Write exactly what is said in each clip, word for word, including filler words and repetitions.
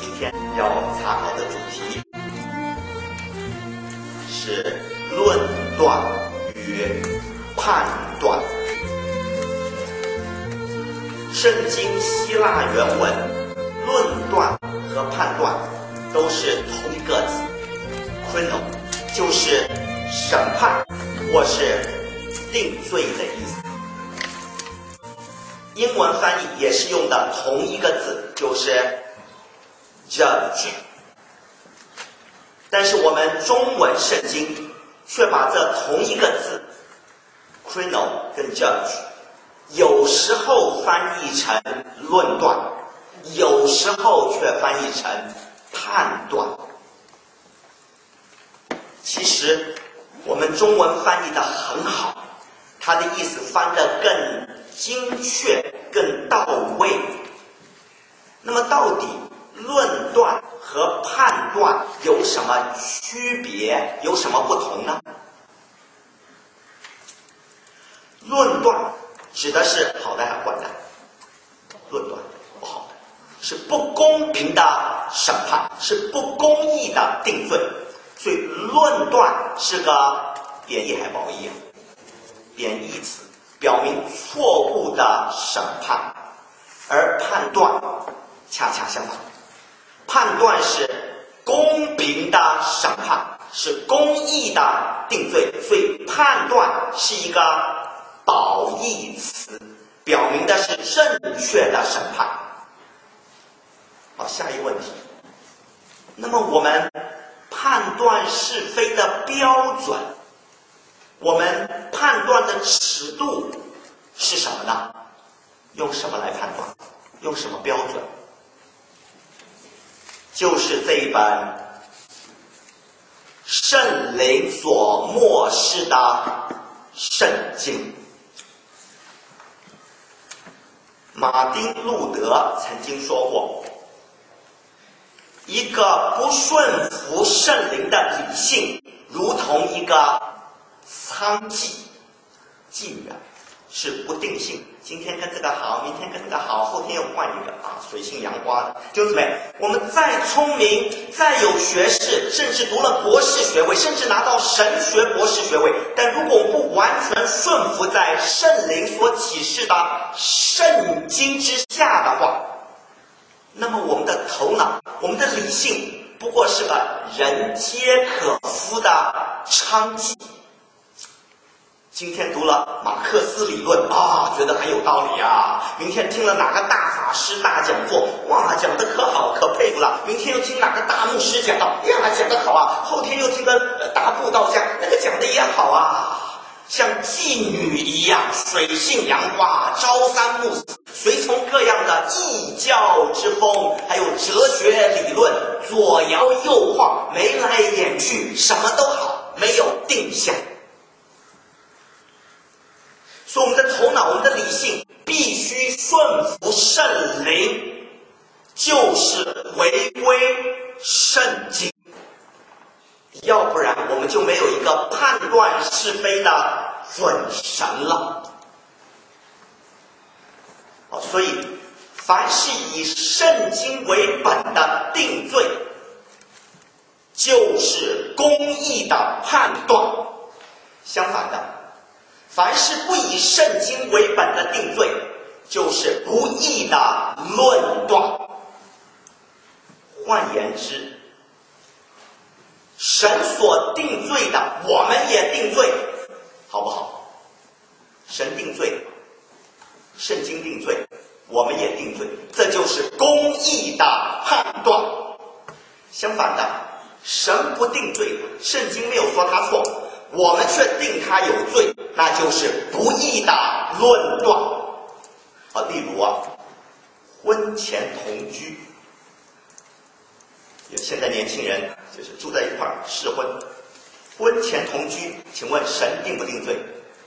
今天要查考的主题是论断与判断。圣经希腊原文论断和判断都是同一个字 ，krino 就是审判或是定罪的意思。英文翻译也是用的同一个字，就是 judge。但是我们中文圣经却把这同一个字 krino 跟 judge 有时候翻译成论断，有时候却翻译成判断。其实我们中文翻译的很好，它的意思翻得更精确更到位。那么到底论断和判断有什么区别，有什么不同呢？论断指的是好的还是坏的？论断不好的，是不公平的审判，是不公义的定罪。所以论断是个贬义还是褒义啊？贬义词，表明错误的审判。而判断恰恰相反，判断是公平的审判，是公义的定罪。所以判断是一个褒义词，表明的是正确的审判。好，下一个问题，那么我们判断是非的标准，我们判断的尺度是什么呢？用什么来判断？用什么标准？就是这一本圣灵所默示的圣经。马丁·路德曾经说过，一个不顺服圣灵的理性，如同一个娼妓，妓女啊，是不定性，今天跟这个好，明天跟这个好，后天又换一个啊，水性杨花的。就是怎么样？我们再聪明，再有学识，甚至读了博士学位，甚至拿到神学博士学位，但如果我们不完全顺服在圣灵所启示的圣经之下的话，那么我们的头脑，我们的理性不过是个人皆可夫的娼妓。今天读了马克思理论啊，觉得很有道理啊。明天听了哪个大法师大讲座，哇，讲得可好，可佩服了。明天又听哪个大牧师讲到，呀，讲得好啊。后天又听个大布道家，那个讲得也好啊。像妓女一样，水性杨花，朝三暮四，随从各样的异教之风，还有哲学理论，左摇右晃，眉来眼去，什么都好，没有定向。所以我们的头脑，我们的理性必须顺服圣灵，就是回归圣经，要不然我们就没有一个判断是非的准绳了。好，所以凡是以圣经为本的定罪，就是公义的判断。相反的，凡是不以圣经为本的定罪，就是不义的论断。换言之，神所定罪的，我们也定罪，好不好？神定罪，圣经定罪，我们也定罪，这就是公义的判断。相反的，神不定罪，圣经没有说他错，我们却定他有罪，那就是不义的论断。啊，例如啊，婚前同居，有现在年轻人就是住在一块儿试婚，婚前同居，请问神定不定罪？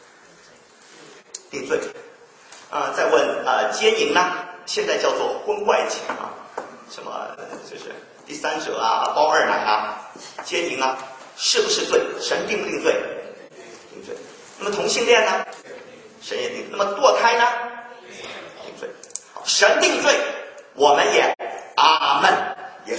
定罪。啊、呃，再问啊、呃，奸淫呢？现在叫做婚外情啊，什么就是第三者啊，包二奶啊，奸淫啊，是不是罪？神定不定罪？定罪。那么同性恋呢？神也定。那么堕胎呢？定罪。好，神定罪，我们也阿门，也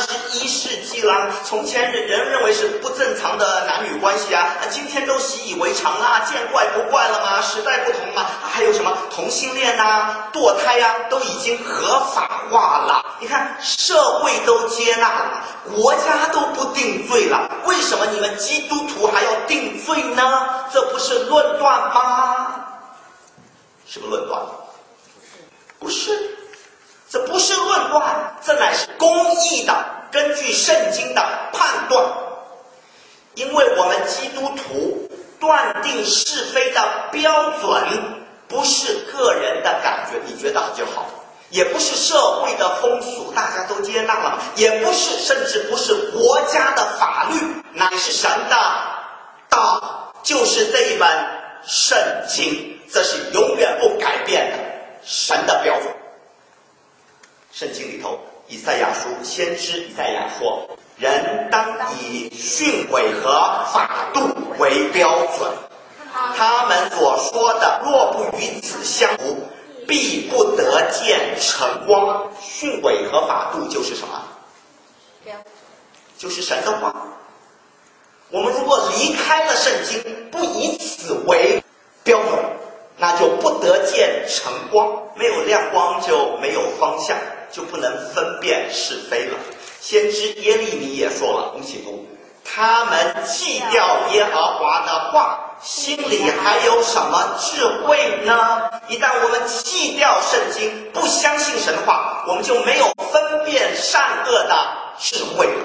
十一世纪啦，从前人人认为是不正常的男女关系啊，今天都习以为常啦，见怪不怪了吗？时代不同嘛，还有什么同性恋啊、堕胎啊，都已经合法化了。你看，社会都接纳了，国家都不定罪了，为什么你们基督徒还要定罪呢？这不是论断吗？是不是论断？不是，这不是论断，这乃是公义的，根据圣经的判断。因为我们基督徒断定是非的标准，不是个人的感觉，你觉得好就好，也不是社会的风俗，大家都接纳了，也不是，甚至不是国家的法律，乃是神的道，就是这一本圣经，这是永远不改变的神的标准。圣经里头，以赛亚书先知以赛亚说，人当以训诲和法度为标准，他们所说的若不与此相符，必不得见晨光。训诲和法度就是什么？就是神的话。我们如果离开了圣经，不以此为标准，那就不得见晨光，没有亮光就没有方向，就不能分辨是非了。先知耶利米也说了，我们一起读，他们弃掉耶和华的话，心里还有什么智慧呢？一旦我们弃掉圣经，不相信神话，我们就没有分辨善恶的智慧了。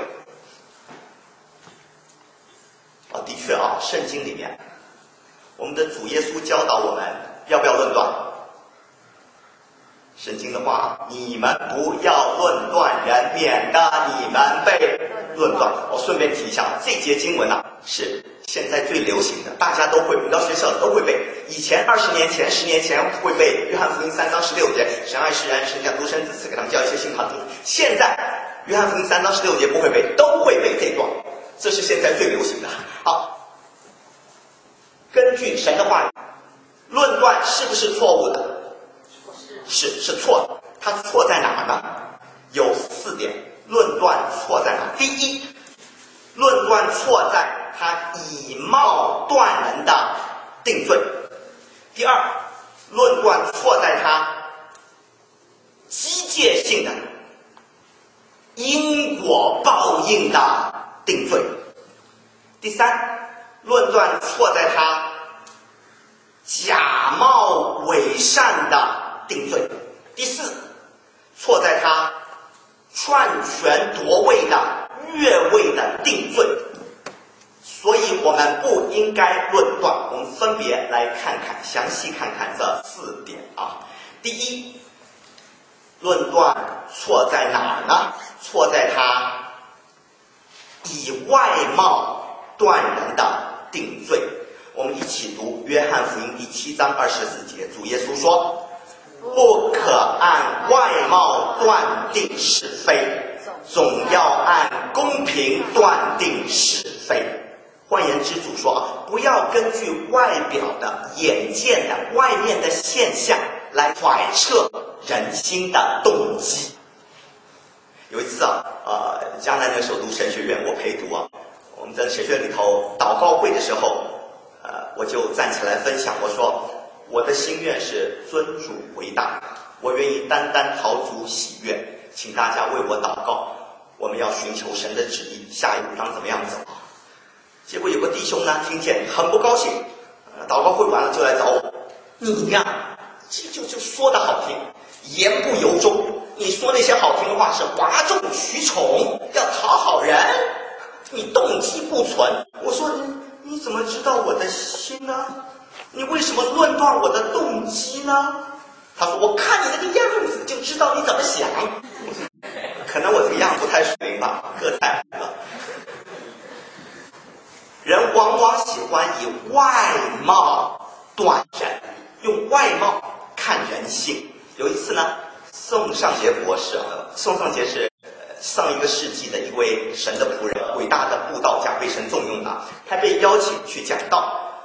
啊，的确啊，圣经里面我们的主耶稣教导我们要不要论断？圣经的话，你们不要论断人，免得你们被论断。我顺便提一下，这节经文啊，是现在最流行的，大家都会，到学校都会背。以前二十年前、十年前会背约翰福音三章十六节，神爱世人，神将独生子赐给他们，叫一切信他的。现在约翰福音三章十六节不会背，都会背这段，这是现在最流行的。好，根据神的话语，论断是不是错误的？是是错的。它错在哪儿呢？有四点。论断错在哪儿？第一，论断错在它以貌断人的定罪。第二，论断错在它机械性的因果报应的定罪。第三，论断错在它假冒伪善的定罪。第四，错在他篡权夺位的越位的定罪。所以我们不应该论断，我们分别来看看，详细看看这四点啊。第一，论断错在哪儿呢？错在他以外貌断人的定罪。我们一起读约翰福音第七章二十四节，主耶稣说，不可按外貌断定是非，总要按公平断定是非。换言之，主说，不要根据外表的、眼见的、外面的现象来揣测人心的动机。有一次啊，呃，江南那时候读神学院，我陪读啊，我们在神学院里头祷告会的时候，呃，我就站起来分享，我说，我的心愿是尊主为大，我愿意单单讨主喜悦，请大家为我祷告，我们要寻求神的旨意，下一步当怎么样走。结果有个弟兄呢，听见很不高兴，呃、祷告会完了就来找我，你呀，这就就说的好听，言不由衷，你说那些好听的话是哗众取宠，要讨好人，你动机不纯。我说，你你怎么知道我的心呢？你为什么论断我的动机呢？他说，我看你那个样子就知道你怎么想。可能我这个样不太属灵吧，个太矮了。人往往喜欢以外貌断人，用外貌看人性。有一次呢，宋尚杰博士啊，宋尚杰是上一个世纪的一位神的仆人，伟大的布道家，被神重用啊。他被邀请去讲道，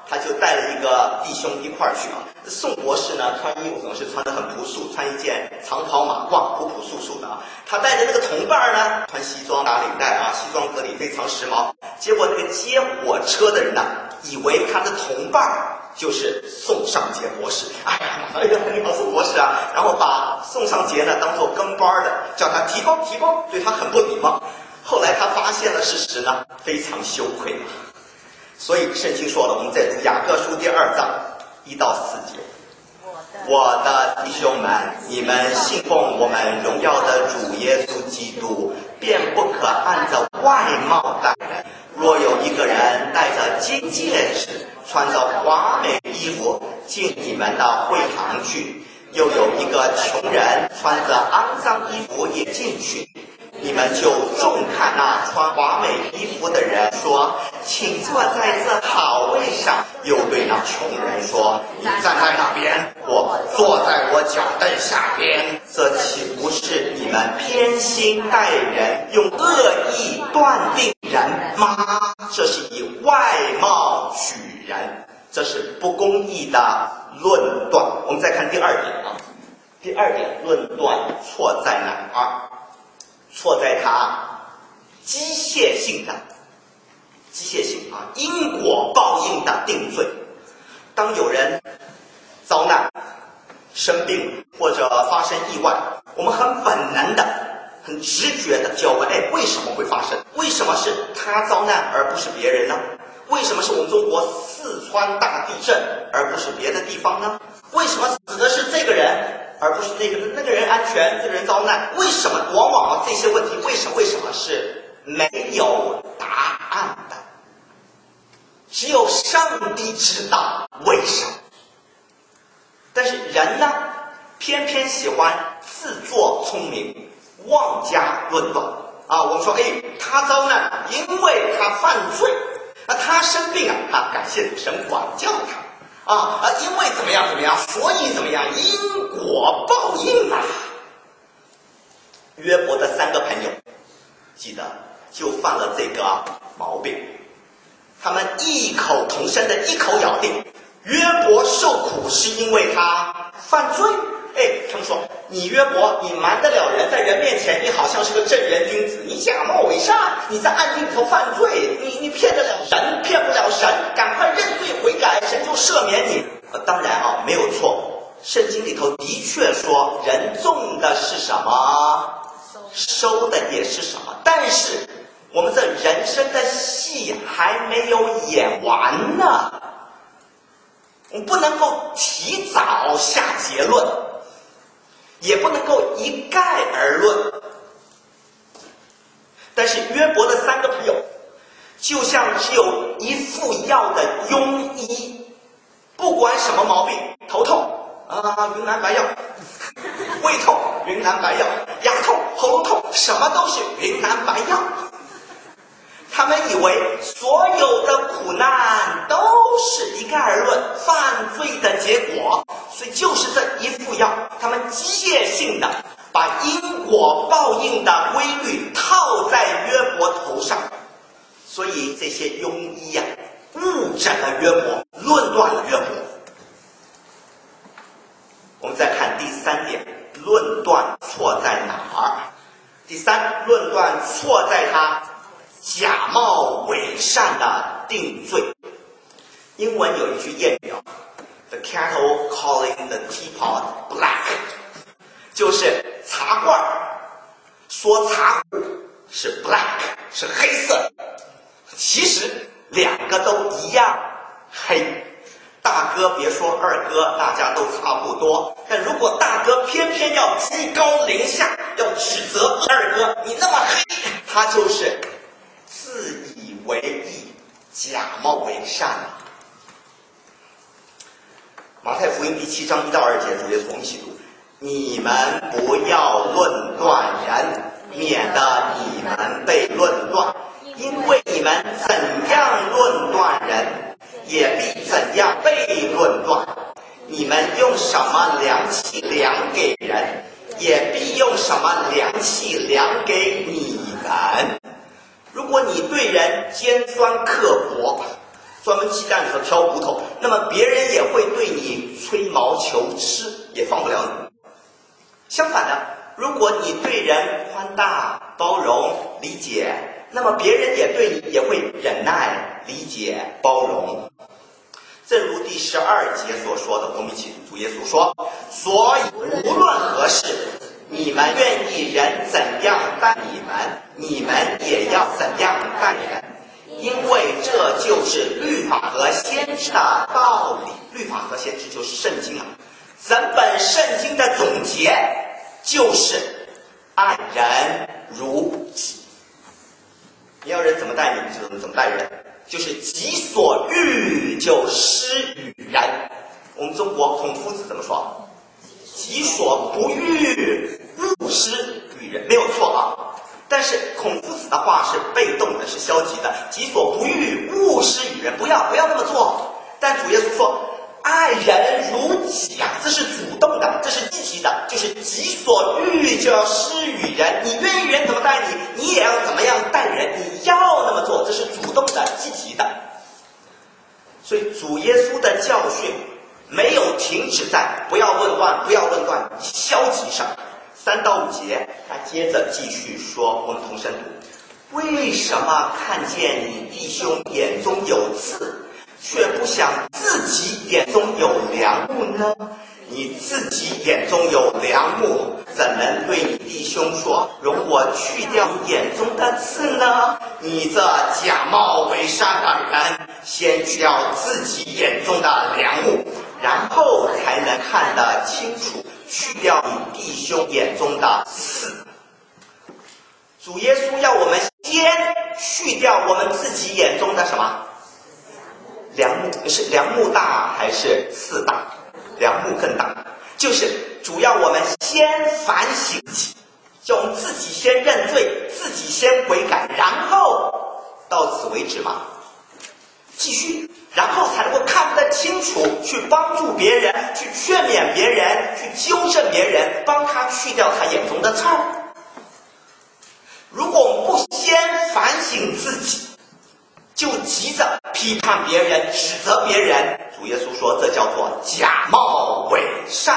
他就带了一个弟兄一块儿去啊。宋博士呢，穿衣服总是穿得很朴素，穿一件长袍马褂，朴朴素素的啊。他带着那个同伴呢，穿西装打领带啊，西装革履，非常时髦。结果那个接火车的人呢，以为他的同伴就是宋尚杰博士。哎呀，哎呀，你好，宋博士啊！然后把宋尚杰呢当做跟班的，叫他提包提包，对他很不礼貌。后来他发现了事实呢，非常羞愧。所以圣经说了，我们在读雅各书第二章一到四节，我的弟兄们，你们信奉我们荣耀的主耶稣基督，便不可按照外貌待人。若有一个人戴着金戒指，穿着华美衣服进你们的会堂去，又有一个穷人穿着肮脏衣服也进去，你们就重看那穿华美衣服的人，说：“请坐在这好位上。”又对那穷人说：“你站在那边，或坐在我脚凳下边。”这岂不是你们偏心待人，用恶意断定人吗？这是以外貌取人，这是不公义的论断。我们再看第二点啊，第二点论断错在哪儿？错在它机械性的机械性啊，因果报应的定罪。当有人遭难、生病或者发生意外，我们很本能的、很直觉的就要问：哎，为什么会发生？为什么是他遭难而不是别人呢？为什么是我们中国四川大地震而不是别的地方呢？为什么死的是这个人而不是那个那个人安全，这个人遭难？为什么？往往这些问题为什么为什么是没有答案的？只有上帝知道为什么。但是人呢，偏偏喜欢自作聪明，妄加论断啊！我们说，哎，他遭难，因为他犯罪；啊，他生病啊，他感谢神管教他。啊啊！因为怎么样怎么样，所以怎么样，因果报应啊！约伯的三个朋友，记得就犯了这个毛病，他们异口同声的一口咬定，约伯受苦是因为他犯罪。哎，他们说，你约伯，你瞒得了人，在人面前你好像是个正人君子，你假冒伪善，你在暗地里头犯罪，你你骗得了人，骗不了神，赶快认罪悔改，神就赦免你。呃、当然啊，没有错，圣经里头的确说，人种的是什么，收的也是什么。但是我们这人生的戏还没有演完呢，我们不能够提早下结论。也不能够一概而论。但是约伯的三个朋友就像只有一副药的庸医，不管什么毛病，头痛啊云南白药，胃痛云南白药，牙痛喉咙痛，什么都是云南白药。他们以为所有的苦难都是一概而论犯罪的结果，所以就是这一副药，他们机械性的把因果报应的规律套在约伯头上，所以这些庸医啊误诊了约伯，论断了约伯。我们再看第三点，论断错在哪儿？第三，论断错在他假冒伪善的定罪。英文有一句谚语 The kettle calling the teapot black， 就是茶罐说茶壶是 black 是黑色，其实两个都一样黑。大哥别说二哥，大家都差不多，但如果大哥偏偏要居高临下，要指责二哥你那么黑，他就是自以为意，假冒伪善啊。马太福音第七章一到二节，主耶稣，我们一起读：你们不要论断人，免得你们被论断，因为你们怎样论断人，也必怎样被论断。你们用什么量器量给人，也必用什么量器量给你们。如果你对人尖酸刻薄， 专门鸡蛋里头挑骨头，那么别人也会对你吹毛求疵，也放不了你。相反的，如果你对人宽大、包容、理解，那么别人也对你也会忍耐、理解、包容。正如第十二节所说的，我们一起读主耶稣说：所以无论何事，你们愿意人怎样待你们，你们也要怎样待人，因为这就是律法和先知的道理。律法和先知就是圣经啊，整本圣经的总结就是爱人如己。你要人怎么待你，你就怎么待人，就是己所欲就施与人。我们中国孔夫子怎么说？己所不欲勿施与人，没有错啊。但是孔夫子的话是被动的，是消极的，己所不欲勿施与人，不要不要那么做。但主耶稣说爱人如己啊，这是主动的，这是积极的，就是己所欲就要施与人。你愿意人怎么待你，你也要怎么样待人，你要那么做，这是主动的、积极的。所以主耶稣的教训没有停止在不要论断、不要论断消极上。三到五节，他接着继续说，我们同声读：为什么看见你弟兄眼中有刺，却不想自己眼中有梁木呢？你自己眼中有梁木，怎能对你弟兄说，容我去掉你眼中的刺呢？你这假冒伪善的人，先去掉自己眼中的梁木，然后才能看得清楚，去掉你弟兄眼中的刺。主耶稣要我们先去掉我们自己眼中的什么？梁木。是梁木大还是刺大？梁木更大。就是主要我们先反省自己，叫我们自己先认罪，自己先悔改，然后到此为止嘛，继续，然后才能够看得清楚，去帮助别人，去劝勉别人，去纠正别人，帮他去掉他眼中的刺儿。如果我们不先反省自己，就急着批判别人、指责别人，主耶稣说这叫做假冒伪善。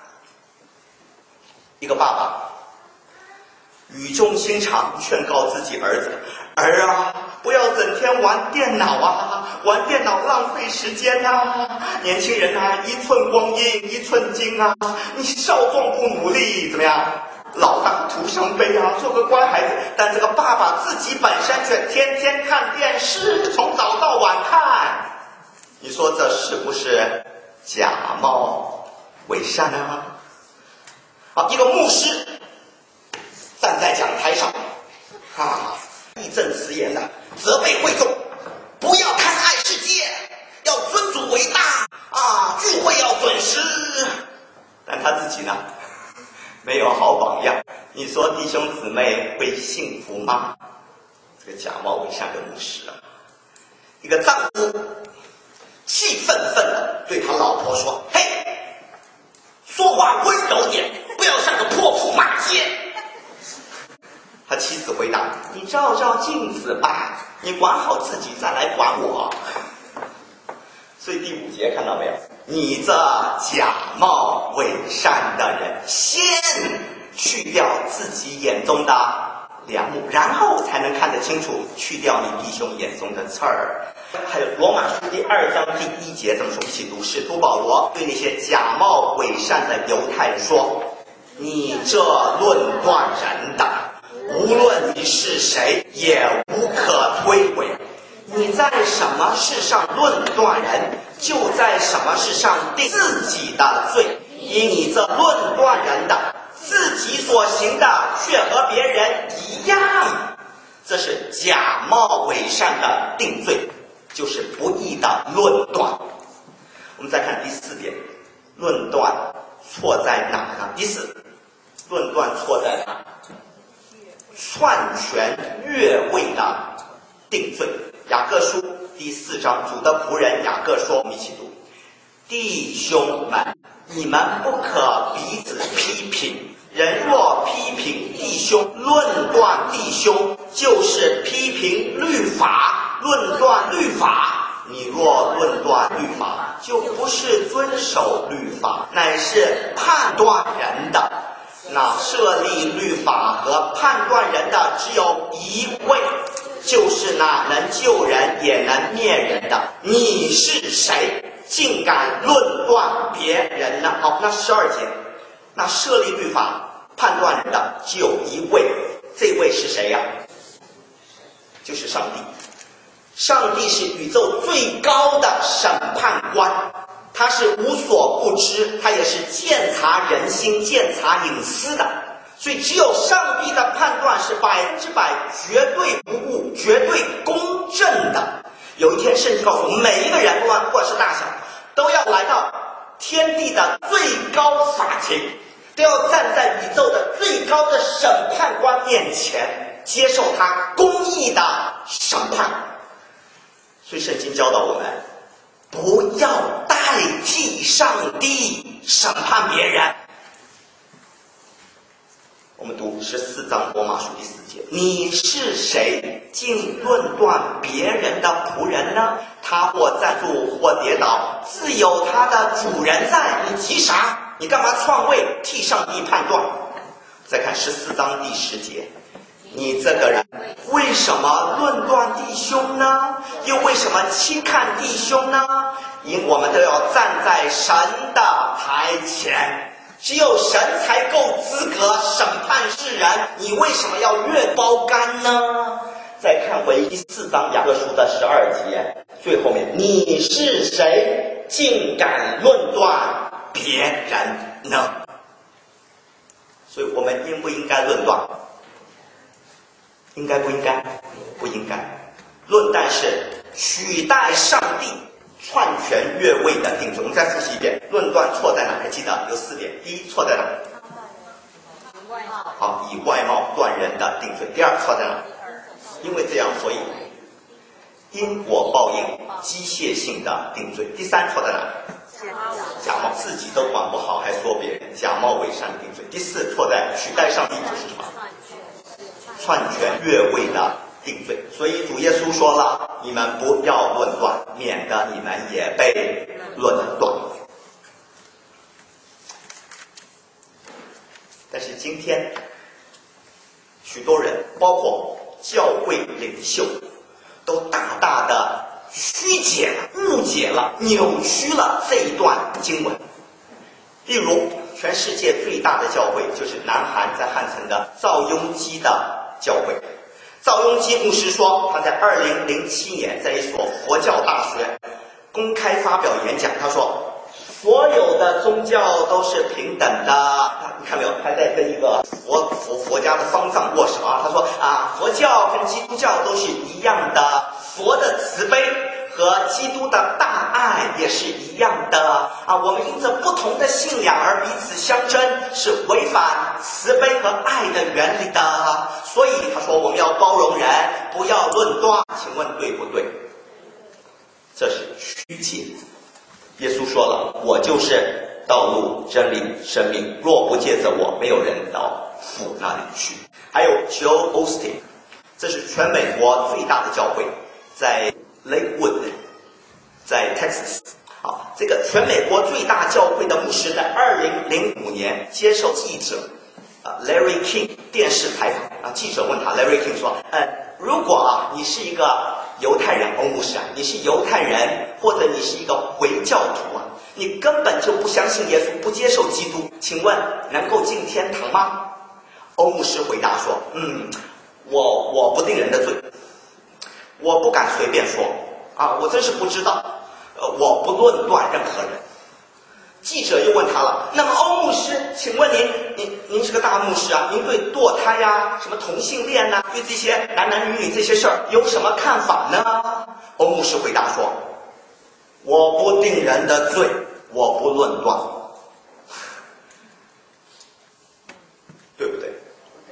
一个爸爸语重心长劝告自己儿子：儿啊，不要整天玩电脑啊，玩电脑浪费时间啊！年轻人啊，一寸光阴一寸金啊！你少壮不努力，怎么样？老大徒伤悲啊！做个乖孩子。但这个爸爸自己本身却天天看电视，从早到晚看。你说这是不是假冒伪善啊？好，一个牧师站在讲台上，啊，义正辞严的责备会众，不要贪爱世界，要尊主为大啊，聚会要准时。但他自己呢，没有好榜样。你说弟兄姊妹会幸福吗？这个假冒伪善的牧师啊，一个丈夫气愤愤的对他老婆说：嘿，说话温柔点，不要像个泼妇骂街。他妻子回答：你照照镜子吧，你管好自己再来管我。所以第五节看到没有？你这假冒伪善的人，先去掉自己眼中的梁木，然后才能看得清楚，去掉你弟兄眼中的刺儿。还有罗马书第二章第一节怎么说？一起读。使徒保罗对那些假冒伪善的犹太人说：你这论断人的，无论你是谁，也无可推诿。你在什么事上论断人，就在什么事上定自己的罪。因你这论断人的，自己所行的却和别人一样，这是假冒伪善的定罪，就是不义的论断。我们再看第四点，论断错在哪呢？第四，论断错在哪？篡权越位的定罪。雅各书第四章，主的仆人雅各说，我们一起读：弟兄们，你们不可彼此批评，人若批评弟兄，论断弟兄，就是批评律法，论断律法， 你若论断律法，就不是遵守律法，乃是判断人的。那设立律法和判断人的只有一位，就是那能救人也能灭人的。你是谁，竟敢论断别人呢？好，那十二节，那设立律法判断人的只有一位，这位是谁呀？就是上帝。上帝是宇宙最高的审判官，他是无所不知，他也是鉴察人心、鉴察隐私的。所以只有上帝的判断是百分之百绝对无误、绝对公正的。有一天圣经告诉我们，每一个人不管不管是大小，都要来到天地的最高法庭，都要站在宇宙的最高的审判官面前，接受他公义的审判。所以圣经教导我们，不要代替上帝审判别人。我们读十四章罗马书第四节，你是谁，竟论断别人的仆人呢？他或站住或跌倒，自有他的主人在，你急啥？你干嘛篡位替上帝判断？再看十四章第十节，你这个人为什么论断弟兄呢？又为什么轻看弟兄呢？因我们都要站在神的台前，只有神才够资格审判世人，你为什么要越包干呢？再看回第四章雅各书的十二节，最后面，你是谁，竟敢论断别人呢？所以我们应不应该论断？应该不应该？不应该。论断是取代上帝篡权越位的定罪。我们再复习一遍，论断错在哪？还记得有四点。第一，错在哪？好，以外貌断人的定罪。第二，错在哪？因为这样，所以因果报应机械性的定罪。第三，错在哪？假冒，自己都管不好还说别人，假冒伪善定罪。第四，错在取代上帝就是什么？篡权越位的定罪。所以主耶稣说了，你们不要论断，免得你们也被论断。但是今天许多人，包括教会领袖，都大大的曲解了、误解了、扭曲了这一段经文。例如全世界最大的教会就是南韩在汉城的赵雍基的教会。赵雍基牧师说，他在二零零七年在一所佛教大学公开发表演讲，他说所有的宗教都是平等的。你看没有，他在跟一个佛佛佛家的方丈握手啊。他说啊，佛教跟基督教都是一样的，佛的慈悲和基督的大爱也是一样的啊。我们因着不同的信仰而彼此相争，是违反慈悲和爱的原理的。所以他说我们要包容人，不要论断。请问对不对？这是曲解。耶稣说了，我就是道路、真理、生命，若不借着我，没有人到父那里去。还有 Joel Osteen， 这是全美国最大的教会，在 Lakewood， 在 Texas。啊，这个全美国最大教会的牧师在二零零五年接受记者啊 Larry King 电视采访啊，记者问他 ，Larry King 说，呃，如果啊你是一个犹太人，欧牧师啊，你是犹太人，或者你是一个回教徒啊，你根本就不相信耶稣，不接受基督，请问能够进天堂吗？欧牧师回答说，嗯，我我不定人的罪，我不敢随便说啊，我真是不知道，呃，我不论断任何人。记者又问他了，那么欧牧师，请问您您您是个大牧师啊，您对堕胎呀、什么同性恋呐、对这些男男女女这些事儿有什么看法呢？欧牧师回答说，我不定人的罪，我不论断。对不对？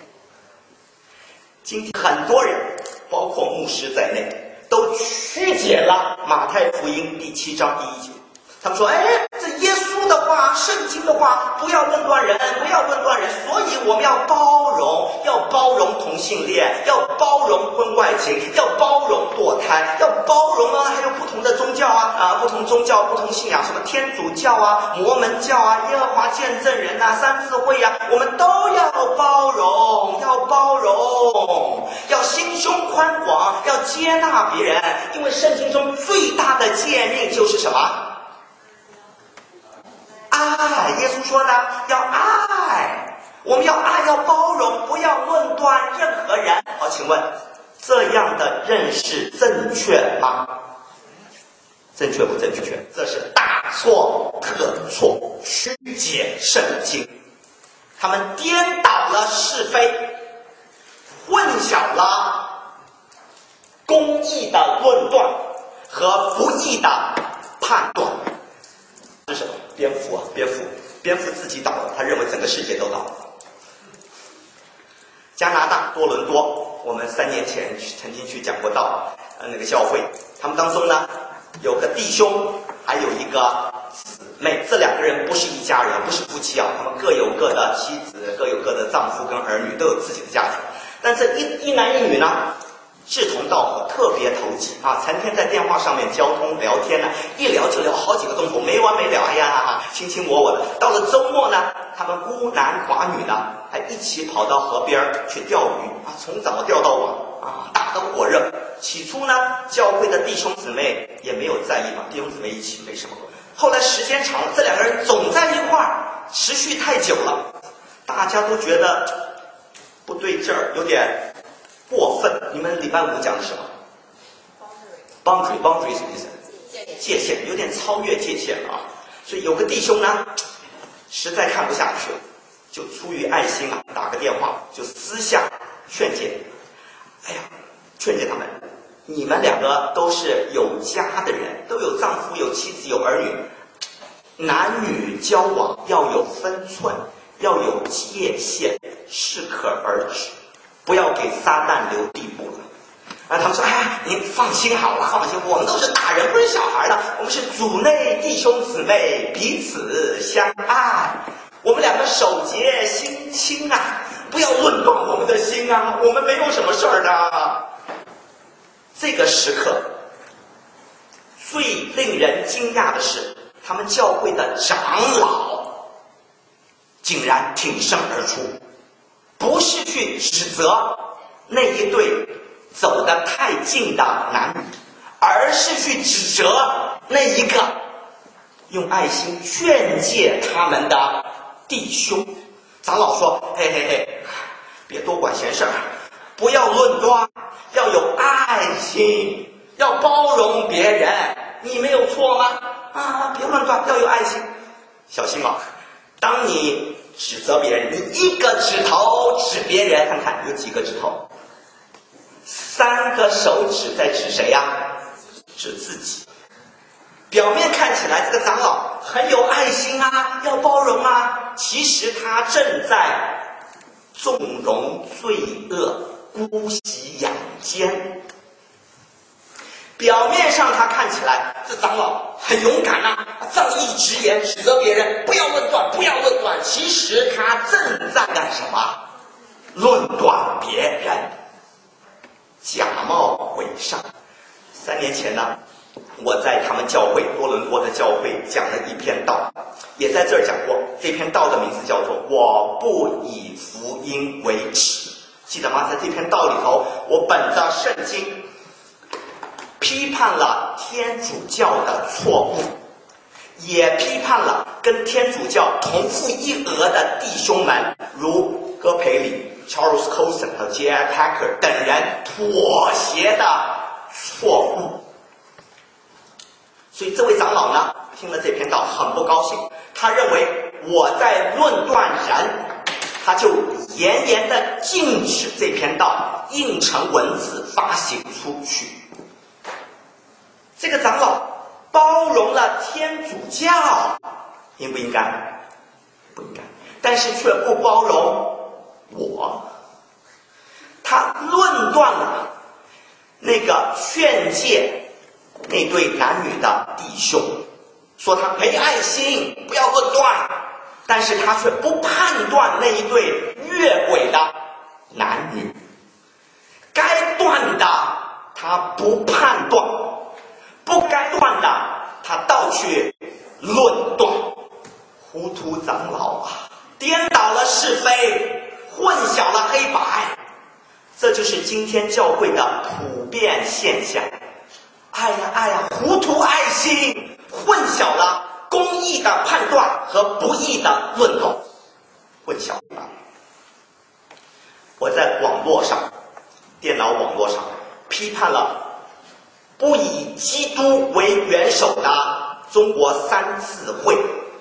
今天很多人，包括牧师在内，都曲解了马太福音第七章第一节。他们说，哎，这耶稣的话，圣经的话，不要论断人，不要论断人，所以我们要包容，要包容同性恋，要包容婚外情，要包容堕胎，要包容啊，还有不同的宗呃不同宗教、不同信仰，什么天主教啊、摩门教啊、耶和华见证人啊、三字会啊，我们都要包容，要包容，要心胸宽广，要接纳别人。因为圣经中最大的诫命就是什么？爱。耶稣说呢，要爱，我们要爱，要包容，不要论断任何人。好，请问这样的认识正确吗？正确不正确？这是大错特错，曲解圣经。他们颠倒了是非，混淆了公义的论断和不义的判断。是什么？蝙蝠啊，蝙蝠，蝙蝠自己倒了，他认为整个世界都倒了。加拿大多伦多，我们三年前曾经去讲过道，呃，那个教会，他们当中呢有个弟兄，还有一个姊妹，这两个人不是一家人，不是夫妻啊，他们各有各的妻子，各有各的丈夫跟儿女，都有自己的家庭。但这一一男一女呢，志同道合，特别投机啊！成天在电话上面交通聊天呢，一聊就聊好几个钟头，没完没了。哎呀，卿卿我我的。到了周末呢，他们孤男寡女呢，还一起跑到河边去钓鱼啊，从早钓到晚啊，打得火热。起初呢，教会的弟兄姊妹也没有在意嘛，弟兄姊妹一起没什么。后来时间长了，这两个人总在一块儿，持续太久了，大家都觉得不对劲儿，有点过分。你们礼拜五讲的什么 ？boundary boundary 什么意思？界限，有点超越界限了啊！所以有个弟兄呢，实在看不下去了，就出于爱心啊，打个电话，就私下劝诫。哎呀，劝诫他们，你们两个都是有家的人，都有丈夫、有妻子、有儿女，男女交往要有分寸，要有界限，适可而止。不要给撒旦留地步了。啊，他们说，哎，您放心好了，放心，我们都是大人，不是小孩了，我们是主内弟兄姊妹，彼此相爱，我们两个手结心亲啊，不要论断我们的心啊，我们没有什么事儿的。这个时刻，最令人惊讶的是，他们教会的长老竟然挺身而出。不是去指责那一对走得太近的男女，而是去指责那一个用爱心劝诫他们的弟兄。长老说：“嘿嘿嘿，别多管闲事儿，不要论断，要有爱心，要包容别人。你没有错吗？啊，别论断，要有爱心。小心啊，当你指责别人，你一个指头指别人，看看有几个指头？三个手指在指谁呀、啊？指自己。表面看起来这个长老很有爱心啊，要包容啊，其实他正在纵容罪恶，姑息养奸。表面上他看起来这长老很勇敢啊，仗义直言，指责别人不要论断，不要论断。其实他正在干什么？论断别人，假冒伪善。三年前呢，我在他们教会多伦多的教会讲了一篇道，也在这儿讲过。这篇道的名字叫做“我不以福音为耻”，记得吗？在这篇道里头，我本着圣经批判了天主教的错误，也批判了跟天主教同父异母的弟兄们，如戈培里、Charles Colson 和 J I Packer 等人妥协的错误。所以这位长老呢，听了这篇道很不高兴，他认为我在论断人，他就严严的禁止这篇道印成文字发行出去。这个长老包容了天主教，应不应该？不应该，但是却不包容我。他论断了那个劝诫那对男女的弟兄，说他没爱心，不要论断，但是他却不判断那一对越轨的男女。该断的他不判断，不该断的他倒去论断。糊涂长老啊，颠倒了是非，混淆了黑白，这就是今天教会的普遍现象。哎呀哎呀，糊涂爱心，混淆了公义的判断和不义的论断，混淆了。我在网络上，电脑网络上批判了不以基督为元首的中国三自会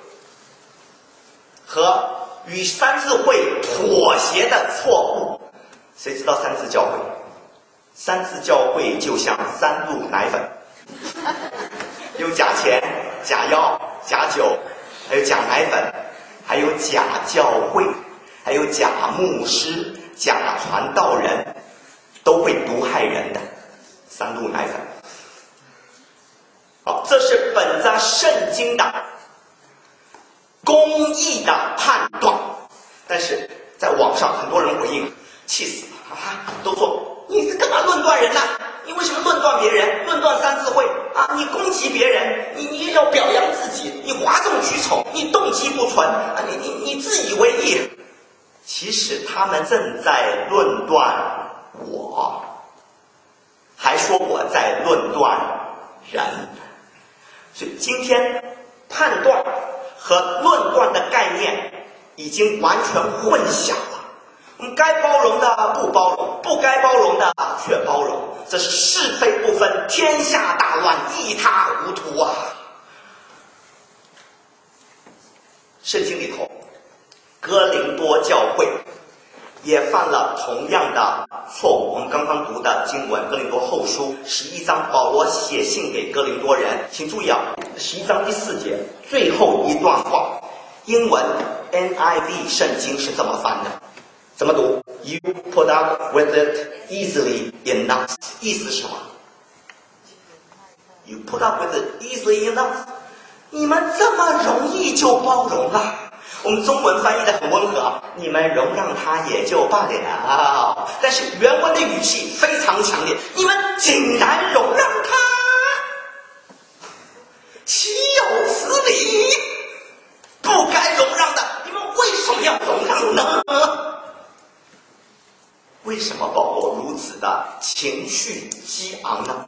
和与三自会妥协的错误。谁知道三自教会？三自教会就像三鹿奶粉，有假钱、假药、假酒，还有假奶粉，还有假教会，还有假牧师、假传道人，都会毒害人的三鹿奶粉。好，这是本着圣经的公义的判断，但是在网上很多人回应，气死了啊！都说你干嘛论断人呢？你为什么论断别人？论断三自会啊？你攻击别人，你你要表扬自己，你哗众取宠，你动机不纯啊！你你你自以为意。其实他们正在论断我，还说我在论断人。所以今天判断和论断的概念已经完全混淆了。我们该包容的不包容，不该包容的却包容，这是是非不分，天下大乱，一塌糊涂啊！圣经里头，哥林多教会也犯了同样的错误。我们刚刚读的经文，哥林多后书十一章，保罗写信给哥林多人，请注意啊，十一章第四节最后一段话，英文 N I V 圣经是这么翻的，怎么读 ？You put up with it easily enough， 意思是什么 ？You put up with it easily enough， 你们这么容易就包容了。我们中文翻译的很温和，你们容让他也就罢了，但是原文的语气非常强烈，你们竟然容让他，岂有此理！不该容让的，你们为什么要容让呢？为什么保罗如此的情绪激昂呢？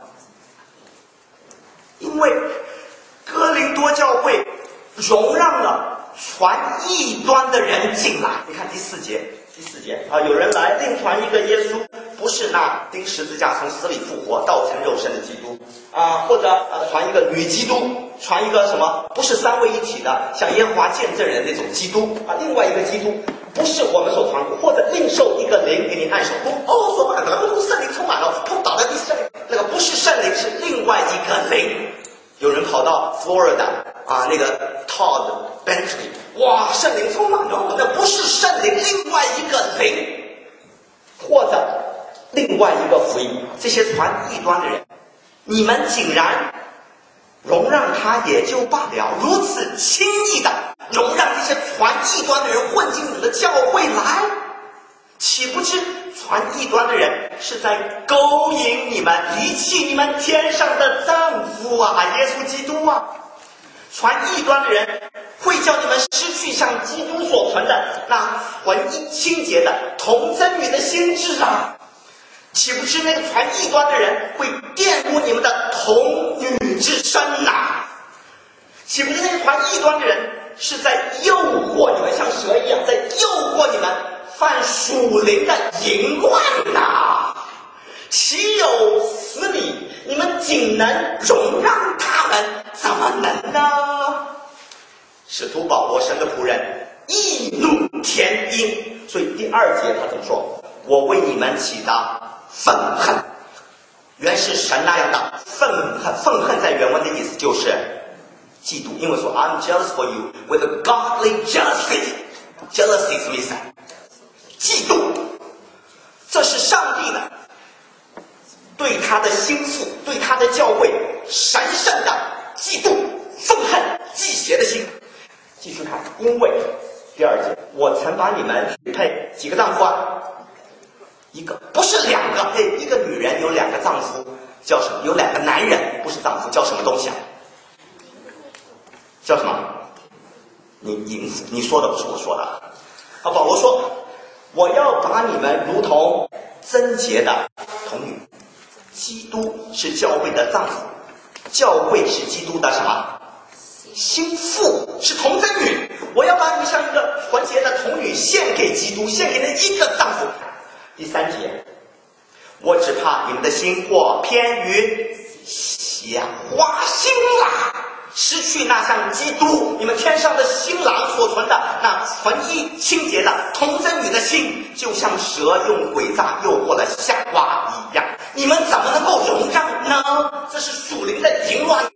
因为哥林多教会容让了传异端的人进来。你看第四节，第四节啊，有人来另传一个耶稣，不是那钉十字架从死里复活、道成肉身的基督啊，或者啊传一个女基督，传一个什么不是三位一体的，像耶和华见证人那种基督啊，另外一个基督不是我们所传过，或者另受一个灵给你按手，哦，说满了，圣灵充满了，扑倒在地上，那个不是圣灵，是另外一个灵。有人跑到 Florida 啊，那个 Todd Bentley， 哇，圣灵充满了，那不是圣灵，另外一个灵，或者另外一个福音。这些传异端的人，你们竟然容让他也就罢了，如此轻易的容让这些传异端的人混进你的教会来，岂不知传异端的人是在勾引你们，离弃你们天上的丈夫啊，耶稣基督啊！传异端的人会叫你们失去像基督所存的那纯一清洁的童真女的心智啊！岂不知那个传异端的人会玷污你们的童女之身啊？岂不知那个传异端的人是在诱惑你们，像蛇一样在诱惑你们犯属灵的淫乱呐！岂有此理！你们竟能容让他们，怎么能呢？使徒保罗，神的仆人，易怒填膺。所以第二节他怎么说？我为你们起的愤恨，原是神那样的愤恨。愤恨在原文的意思就是嫉妒，因为说 I'm jealous for you with a godly jealousy。 jealousy 什么意思？嫉妒，这是上帝的对他的心腹，对他的教会神圣的嫉妒、愤恨、忌邪的心。继续看，因为第二节，我曾把你们许配几个丈夫啊？一个，不是两个。哎，一个女人有两个丈夫，叫什么？有两个男人不是丈夫，叫什么东西啊？ 叫什么？你你你说的不是我说的啊！保罗说，我要把你们如同贞洁的童女。基督是教会的丈夫，教会是基督的什么？心腹，是童贞女。我要把你们像一个纯洁的童女献给基督，献给那一个丈夫。第三节，我只怕你们的心或偏于想花新郎，失去那像基督你们天上的新郎所存的那纯一清洁的童贞女的心，就像蛇用诡诈诱惑了夏娃一样。你们怎么能够容让呢？这是属灵的淫乱。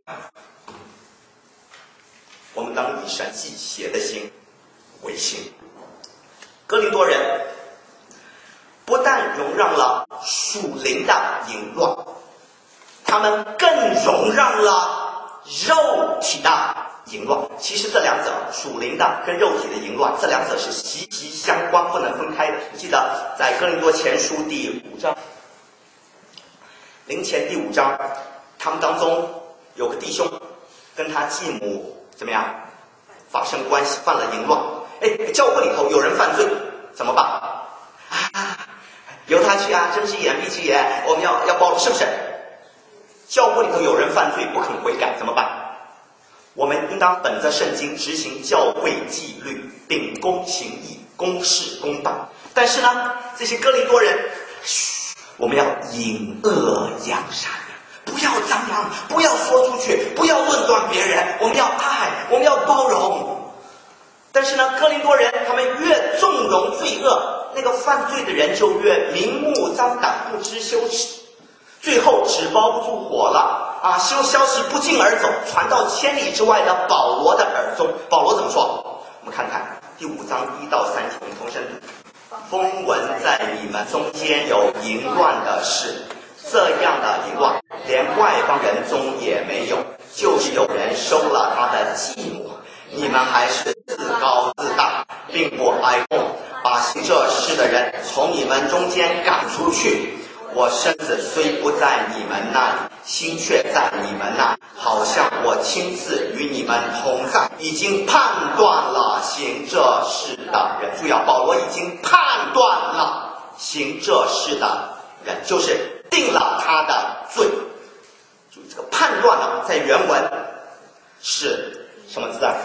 我们当以神忌邪的心为心。哥林多人不但容让了属灵的淫乱，他们更容让了肉体的淫乱。其实这两者，属灵的跟肉体的淫乱，这两者是息息相关，不能分开的。记得在哥林多前书第五章，灵前第五章，他们当中有个弟兄跟他继母怎么样发生关系，犯了淫乱。哎，教会里头有人犯罪怎么办？啊，由他去啊，睁只眼闭只眼，我们要要包容，是不是？教会里头有人犯罪不肯悔改怎么办？我们应当本着圣经执行教会纪律，秉公行义，公事公办。但是呢，这些哥林多人，嘘，我们要隐恶扬善，不要张扬，不要说出去，不要论断别人，我们要爱，我们要包容。但是呢，哥林多人他们越纵容罪恶，那个犯罪的人就越明目张胆，不知羞耻，最后纸包不住火了啊！消消息不胫而走，传到千里之外的保罗的耳中。保罗怎么说？我们看看第五章一到三节，我们同声读：风闻在你们中间有淫乱的事，这样的淫乱连外邦人中也没有，就是有人收了他的继母。你们还是自高自大，并不哀痛，把行这事的人从你们中间赶出去。我身子虽不在你们那里，心却在你们那，好像我亲自与你们同在，已经判断了行这事的人。注意啊，保罗已经判断了行这事的人，就是定了他的罪。注意这个判断呢，在原文是什么字啊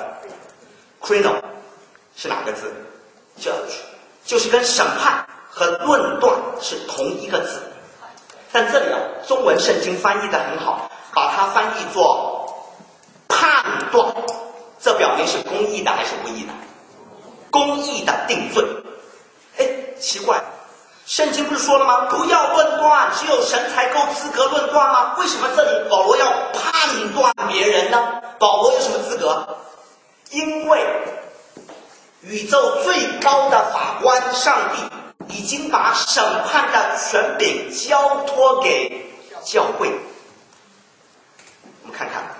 ？Crino 是哪个字 ？Judge 就是跟审判和论断是同一个字，但这里啊，中文圣经翻译的很好，把它翻译作判断，这表明是公义的还是不义的？公义的定罪。哎，奇怪，圣经不是说了吗？不要论断，只有神才够资格论断吗？为什么这里保罗要判断别人呢？保罗有什么资格？因为宇宙最高的法官上帝已经把审判的权柄交托给教会。我们看看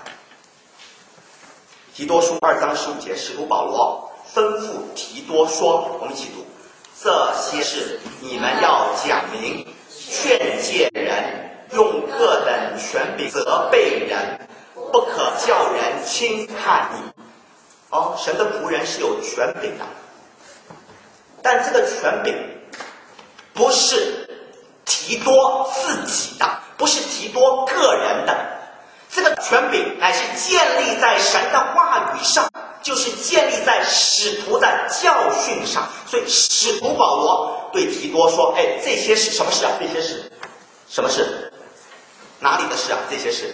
提多书二章十五节，使徒保罗吩咐提多说，我们一起读：这些事你们要讲明，劝诫人，用各等权柄责备人，不可叫人轻看你。哦，神的仆人是有权柄的，但这个权柄不是提多自己的，不是提多个人的，这个权柄乃是建立在神的话语上，就是建立在使徒的教训上。所以使徒保罗对提多说，哎，这些是什么事啊？这些事什么事？哪里的事啊？这些事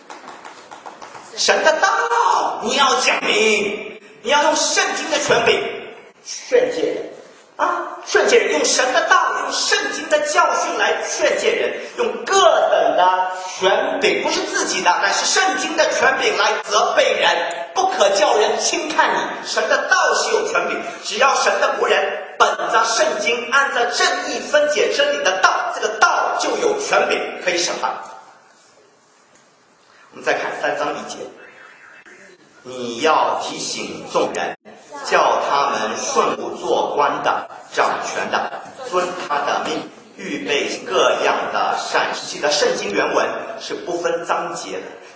神的道你要讲明，你要用圣经的权柄劝诫人啊，劝诫人，用神的道，用圣经的教训来劝诫人，用各等的权柄，不是自己的，乃是圣经的权柄来责备人，不可叫人轻看你。神的道是有权柄，只要神的仆人本着圣经，按着正义分解真理的道，这个道就有权柄可以审判。我们再看三章一节，你要提醒众人，叫他们顺服做官的、掌权的，遵他的命，预备各样的善事。记得圣经原文是不分章节的，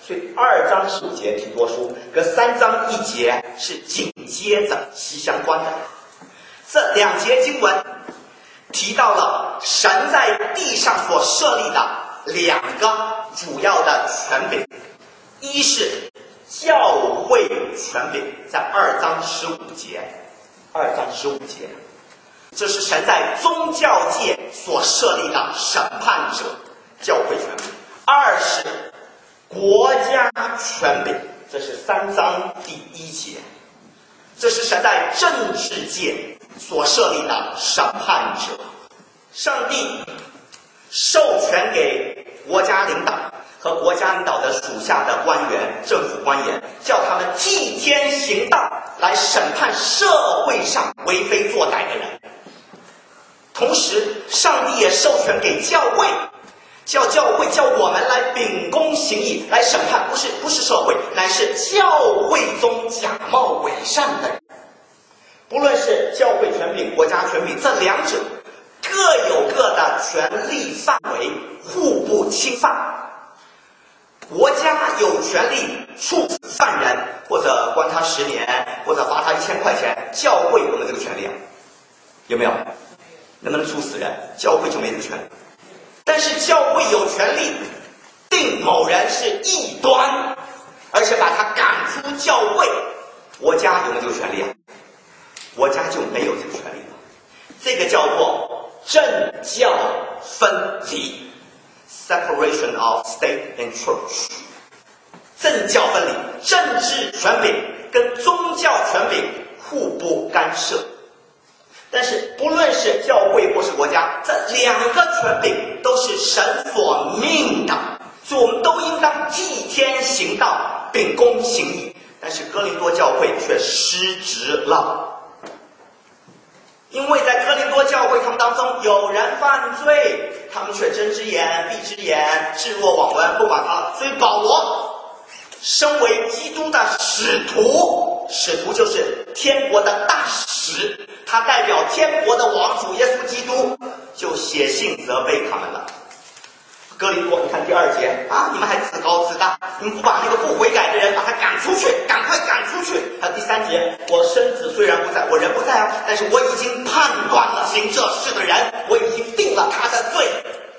所以二章十五节提多书跟三章一节是紧接着息相关的。这两节经文提到了神在地上所设立的两个主要的权柄，一是教会权柄，在二章十五节，二章十五节，这是神在宗教界所设立的审判者，教会权柄。二是国家权柄，这是三章第一节，这是神在政治界所设立的审判者。上帝授权给国家领导和国家领导的属下的官员、政府官员，叫他们替天行道，来审判社会上为非作歹的人。同时，上帝也授权给教会，叫教会叫我们来秉公行义，来审判，不是不是社会，乃是教会中假冒伪善的人。不论是教会权柄、国家权柄，这两者各有各的权力范围，互不侵犯。国家有权利处死犯人，或者关他十年，或者罚他一千块钱。教会有没有这个权利啊？有没有？能不能处死人？教会就没这个权利。但是教会有权利定某人是异端，而且把他赶出教会。国家有没有这个权利啊？国家就没有这个权利了。这个叫做政教分离 ，separation of state and church。政教分离，政治权柄跟宗教权柄互不干涉。但是不论是教会或是国家，这两个权柄都是神所命的，所以我们都应当替天行道，秉公行义。但是哥林多教会却失职了。因为在哥林多教会他们当中有人犯罪，他们却睁只眼闭只眼，置若罔闻，不管他。所以保罗身为基督的使徒，使徒就是天国的大使，他代表天国的王主耶稣基督，就写信责备他们了。哥林多，你看第二节啊，你们还自高自大，你们不把那个不悔改的人把他赶出去，赶快赶出去。还有第三节，我身子虽然不在，我人不在啊，但是我已经判断了行这事的人，我已经定了他的罪。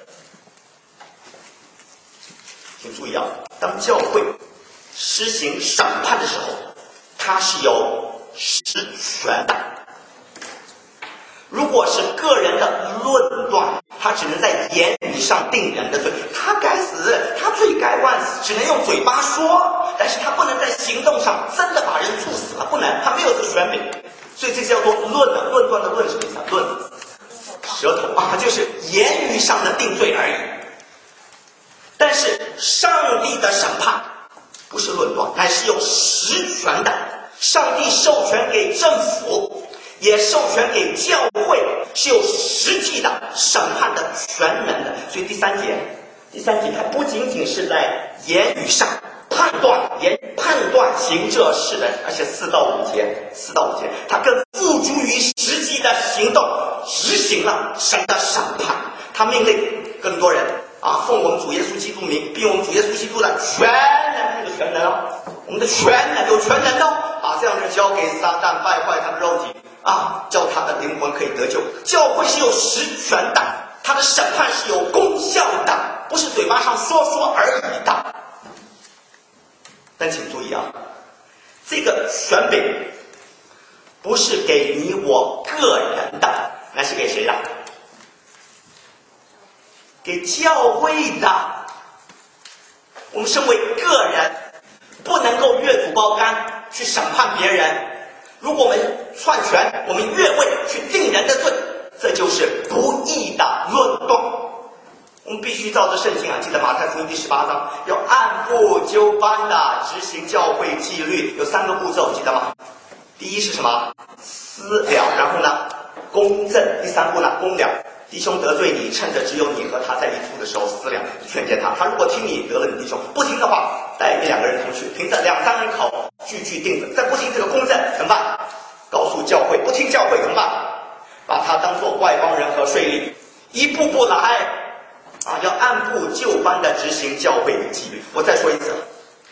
请注意啊，当教会施行审判的时候，它是有实权的。如果是个人的论断，他只能在言语上定人的罪，他该死，他罪该万死，只能用嘴巴说，但是他不能在行动上真的把人处死了，不能，他没有这个权柄。所以这叫做论的，论断的论什么意思啊？论舌头啊，就是言语上的定罪而已。但是上帝的审判不是论断，乃是有实权的。上帝授权给政府，也授权给教会，是有实际的审判的权能的。所以第三节，第三节它不仅仅是在言语上判断言判断行这事的，而且四到五节，四到五节，它更付诸于实际的行动，执行了神的审判。他命令更多人啊，奉我们主耶稣基督名，并我们主耶稣基督的全能，这个全能啊，我们的全能有全能的啊，这样就交给撒旦败坏他的肉体啊，叫他的灵魂可以得救。教会是有实权的，他的审判是有功效的，不是嘴巴上说说而已的。但请注意啊，这个权柄不是给你我个人的，那是给谁的？给教会的。我们身为个人，不能够越俎包干去审判别人。如果我们篡权，我们越位去定人的罪，这就是不义的论断。我们必须照着圣经啊，记得马太福音第十八章，要按部就班的执行教会纪律，有三个步骤，记得吗？第一是什么？私了，然后呢，公正。第三步呢，公了。弟兄得罪你，趁着只有你和他在一处的时候私了，劝诫他。他如果听你，得了你弟兄；不听的话，带一两个人同去，凭着两三人口，句句定准。再不听这个公正怎么办？告诉教会，不听教会怎么办？把他当作外邦人和税吏，一步步来啊，要按部就班的执行教会的纪律。我再说一次，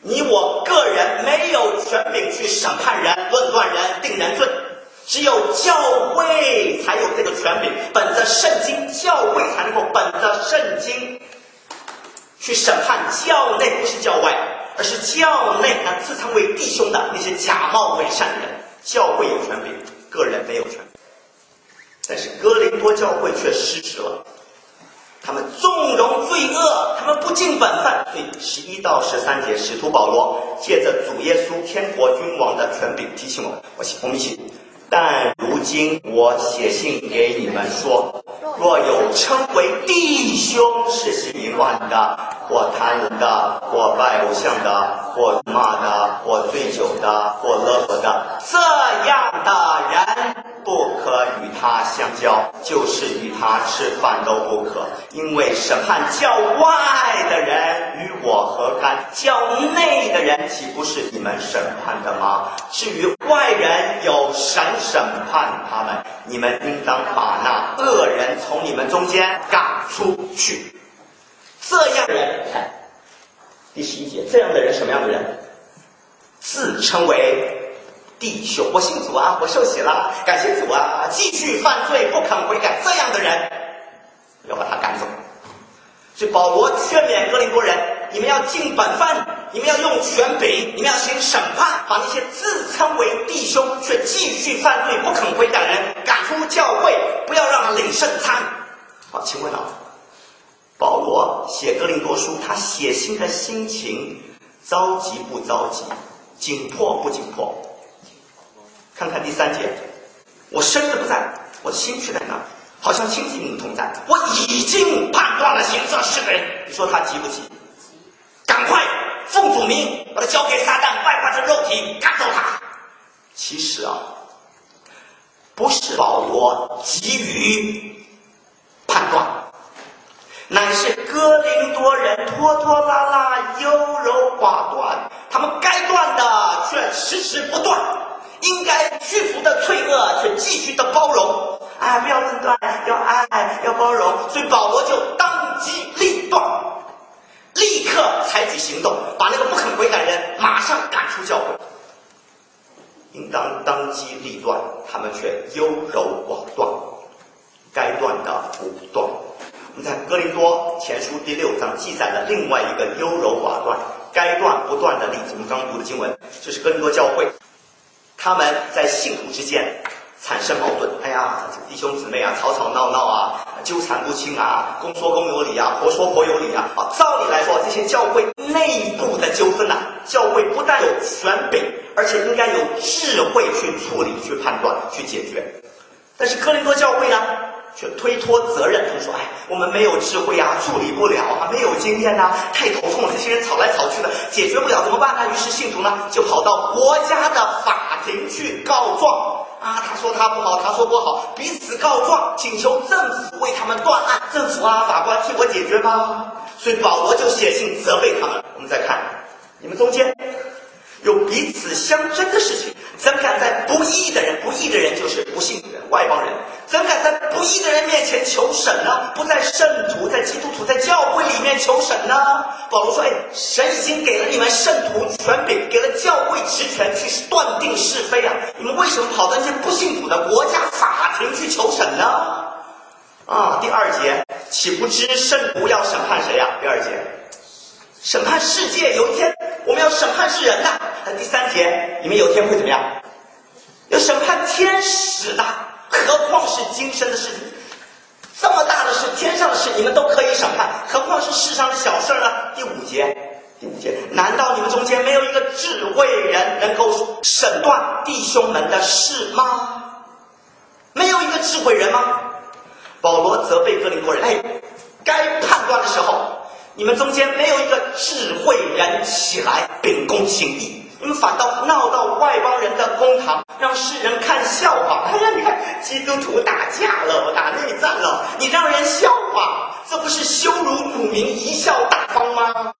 你我个人没有权柄去审判人、论断人、定人罪，只有教会才有这个权柄。本着圣经，教会才能够本着圣经去审判教内，不是教外，而是教内呢自称为弟兄的那些假冒伪善的人。教会有权柄，个人没有权柄。但是哥林多教会却失职了，他们纵容罪恶，他们不尽本分。所以十一到十三节，使徒保罗借着主耶稣天国君王的权柄提醒我们，我我们一起。但如今我写信给你们说，若有称为弟兄是行淫乱的，或贪婪的，或拜偶像的，或骂的，或醉酒的，或勒索的，这样的人不可与他相交，就是与他吃饭都不可，因为审判教外的人与我何干？教内的人岂不是你们审判的吗？至于外人，有神审判他们，你们应当把那恶人从你们中间赶出去。这样的人，看第十一节，这样的人什么样的人？自称为弟兄，我信主啊，我受洗了，感谢主啊，继续犯罪不肯悔改，这样的人要把他赶走。所以保罗劝勉哥林多人，你们要尽本分，你们要用权柄，你们要行审判，把那些自称为弟兄却继续犯罪不肯悔改的人赶出教会，不要让他领圣餐。好，请问啊，保罗写哥林多书，他写信的心情着急不着急，紧迫不紧迫？看看第三节，我身子不在，我心却在那，好像亲近同在，我已经判断了行这事的人。你说他急不急？赶快奉主名把他交给撒旦，败坏这肉体，赶走他。其实啊，不是保罗急于判断，乃是哥林多人拖拖拉拉、优柔寡断，他们该断的却迟迟不断，应该屈服的罪恶却继续的包容。哎，不要论断，要爱，要包容。所以保罗就当机立断，立刻采取行动，把那个不肯悔改的人马上赶出教会。应当当机立断，他们却优柔寡断，该断的不断。我们在哥林多前书第六章记载了另外一个优柔寡断、该断不断的例子。我们刚读的经文，这是哥林多教会，他们在信徒之间产生矛盾。哎呀，弟兄姊妹啊，吵吵闹闹啊，纠缠不清啊，公说公有理啊，婆说婆有理啊。啊，照理来说，这些教会内部的纠纷啊，教会不但有权柄，而且应该有智慧去处理、去判断、去解决。但是哥林多教会呢，却推脱责任，他们说：“哎，我们没有智慧啊，处理不了啊，没有经验啊，太头痛了。这些人吵来吵去的，解决不了怎么办呢？”于是信徒呢，就跑到国家的法庭去告状啊。他说他不好，他说不好，彼此告状，请求政府为他们断案。政府啊，法官替我解决吧。所以保罗就写信责备他们。我们再看，你们中间有彼此相争的事情，怎敢在不义的人，不义的人就是不信的人、外邦人，怎敢在不义的人面前求审呢？不在圣徒、在基督徒、在教会里面求审呢？保罗说：“哎，神已经给了你们圣徒权柄，给了教会职权去断定是非啊！你们为什么跑到那些不信主的国家法庭去求审呢？”啊，第二节，岂不知圣徒要审判谁呀、啊？第二节，审判世界，有一天我们要审判世人的。第三节，你们有一天会怎么样？要审判天使的，何况是今生的事情？这么大的事，天上的事，你们都可以审判，何况是世上的小事呢？第五节，第五节，难道你们中间没有一个智慧人能够审断弟兄们的事吗？没有一个智慧人吗？保罗责备哥林多人：“哎，该判断的时候，你们中间没有一个智慧人起来秉公行义，你们反倒闹到外邦人的公堂，让世人看笑话。哎呀，你看基督徒打架了，打内战了，你让人笑话，这不是羞辱主名，贻笑大方吗？”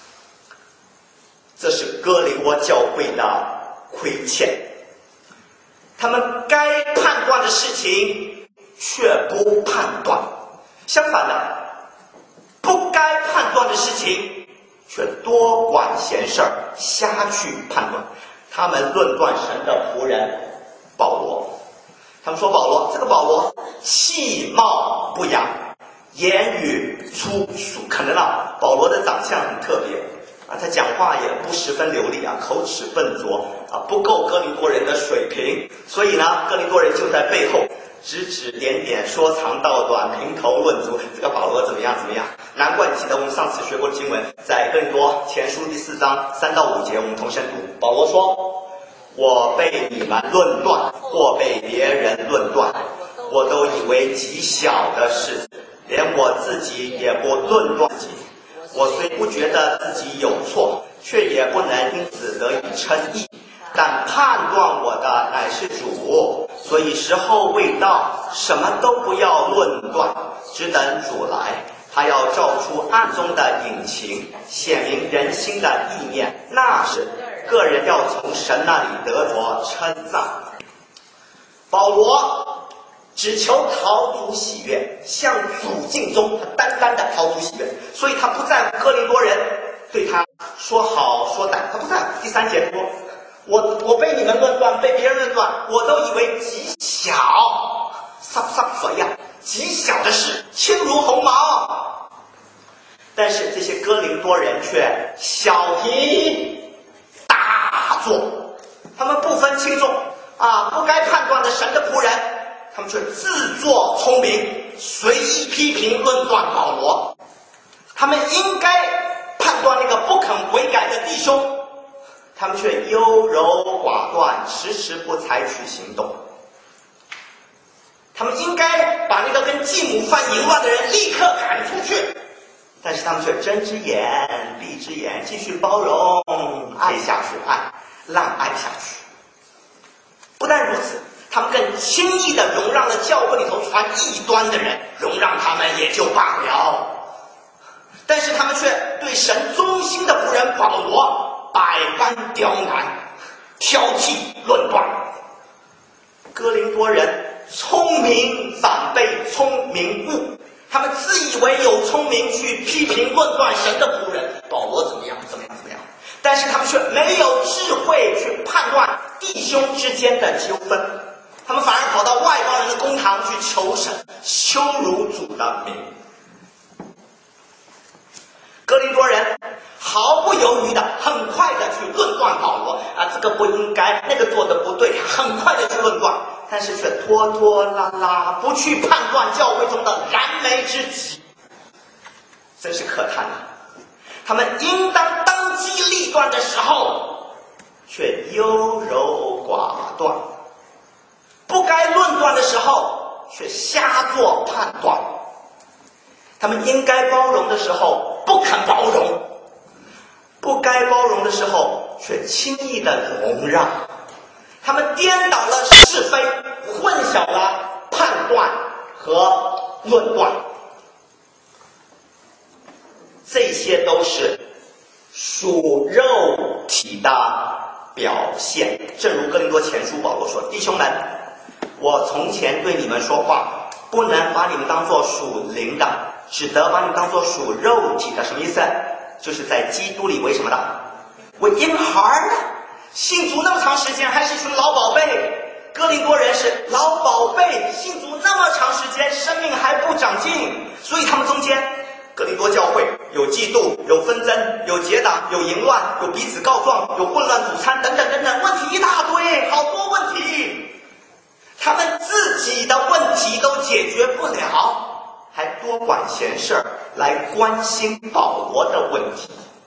这是哥林多教会的亏欠，他们该判断的事情却不判断，相反的，不该判断的事情却多管闲事儿，瞎去判断。他们论断神的仆人保罗，他们说保罗这个保罗气貌不扬，言语粗俗。可能啊，保罗的长相很特别啊，他讲话也不十分流利啊，口齿笨拙啊，不够哥林多人的水平。所以呢，哥林多人就在背后指指点点，说长道短，评头论足，这个保罗怎么样怎么样。难怪你记得我们上次学过的经文，在哥林多前书第四章三到五节，我们同声读。保罗说，我被你们论断，或被别人论断，我都以为极小的事，连我自己也不论断自己。我虽不觉得自己有错，却也不能因此得以称义。但判断我的乃是主，所以时候未到，什么都不要论断，只等主来。他要照出暗中的隐情，显明人心的意念，那是个人要从神那里得着称赞。保罗只求讨主喜悦，向主敬忠，他单单的讨主喜悦，所以他不在乎哥林多人对他说好说歹，他不在乎。第三节说，我我被你们论断，被别人论断，我都以为极小，撒撒所样极小的事，轻如鸿毛。但是这些哥林多人却小题大做，他们不分轻重啊，不该判断的神的仆人，他们却自作聪明，随意批评论断保罗。他们应该判断那个不肯悔改的弟兄，他们却优柔寡断，迟迟不采取行动。他们应该把那个跟继母犯淫乱的人立刻赶出去，但是他们却睁只眼闭只眼，继续包容，爱下去，爱让爱下去。不但如此，他们更轻易地容让了教会里头传异端的人，容让他们也就罢了。但是他们却对神忠心的仆人保罗百般刁难、挑剔、论断。哥林多人聪明反被聪明误，他们自以为有聪明去批评论断神的仆人保罗怎么样怎么样怎么样，但是他们却没有智慧去判断弟兄之间的纠纷，他们反而跑到外邦人的公堂去求神，羞辱主的名。哥林多人毫不犹豫的很快的去论断保罗啊，这个不应该，那个做的不对，很快的去论断，但是却拖拖拉拉，不去判断教会中的燃眉之急，真是可叹啊！他们应当当机立断的时候，却优柔寡断；不该论断的时候，却瞎做判断。他们应该包容的时候不肯包容，不该包容的时候却轻易的容让。他们颠倒了是非，混淆了判断和论断，这些都是属肉体的表现。正如哥林多前书保罗说，弟兄们，我从前对你们说话，不能把你们当作属灵的，只得把你们当作属肉体的。什么意思？就是在基督里为什么的？为婴孩的。信主那么长时间，还是一群老宝贝。哥林多人是老宝贝，信主那么长时间，生命还不长进，所以他们中间，哥林多教会有嫉妒，有纷争，有结党，有淫乱，有彼此告状，有混乱主餐等等等等，问题一大堆，好多问题。他们自己的问题都解决不了，还多管闲事儿来关心保罗的问题。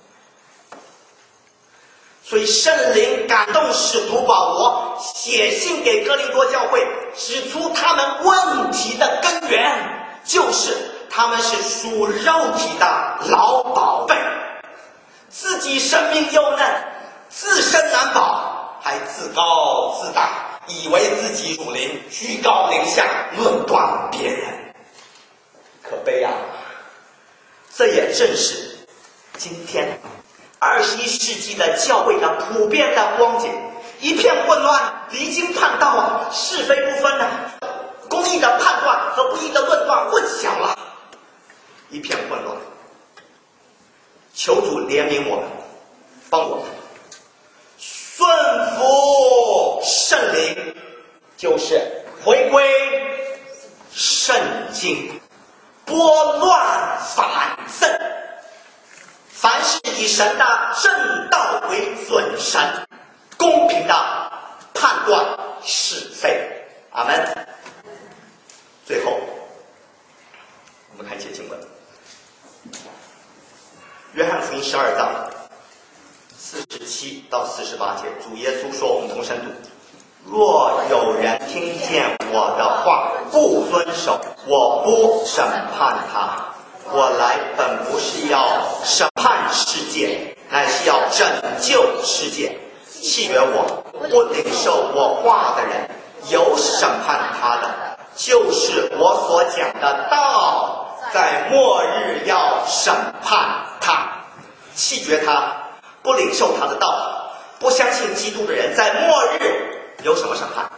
所以圣灵感动使徒保罗写信给哥林多教会，指出他们问题的根源就是他们是属肉体的老宝贝，自己生命幼嫩，自身难保，还自高自大，以为自己属灵，居高临下，论断别人，可悲啊！这也正是今天二十一世纪的教会的普遍的光景，一片混乱，离经叛道啊，是非不分啊，公义的判断和不义的论断混淆了，一片混乱。 求主怜悯我们，帮我们顺服圣灵，就是回归圣经，拨乱反正，凡是以神的正道为准绳，公平的判断是非。阿门。最后我们看一节经文，约翰福音十二章四十七到四十八节，主耶稣说，我们同声读：若有人听见我的话不遵守，我不审判他。我来本不是要审判世界，乃是要拯救世界。弃绝我不领受我话的人，有审判他的，就是我所讲的道，在末日要审判他。弃绝他不领受他的道，不相信基督的人，在末日有什么审判？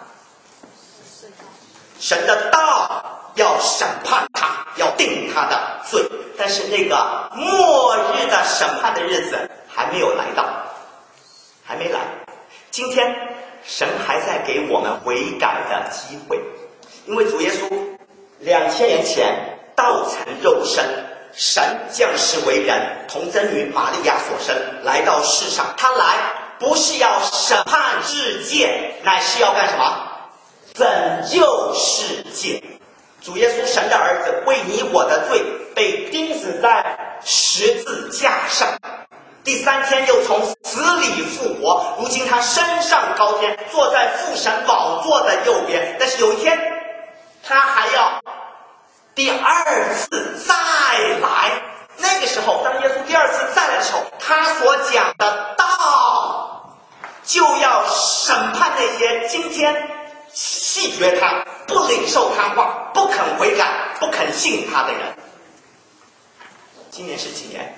神的道要审判他，要定他的罪。但是那个末日的审判的日子还没有来到，还没来。今天神还在给我们悔改的机会，因为主耶稣两千年前道成肉身，神降世为人，童真女玛利亚所生，来到世上。他来不是要审判世界，乃是要干什么？拯救世界。主耶稣神的儿子为你我的罪被钉死在十字架上，第三天又从死里复活，如今他升上高天，坐在父神宝座的右边。但是有一天他还要第二次再来，那个时候当耶稣第二次再来的时候，他所讲的道就要审判那些今天弃绝他、不领受他话、不肯悔改、不肯信他的人。今年是几年？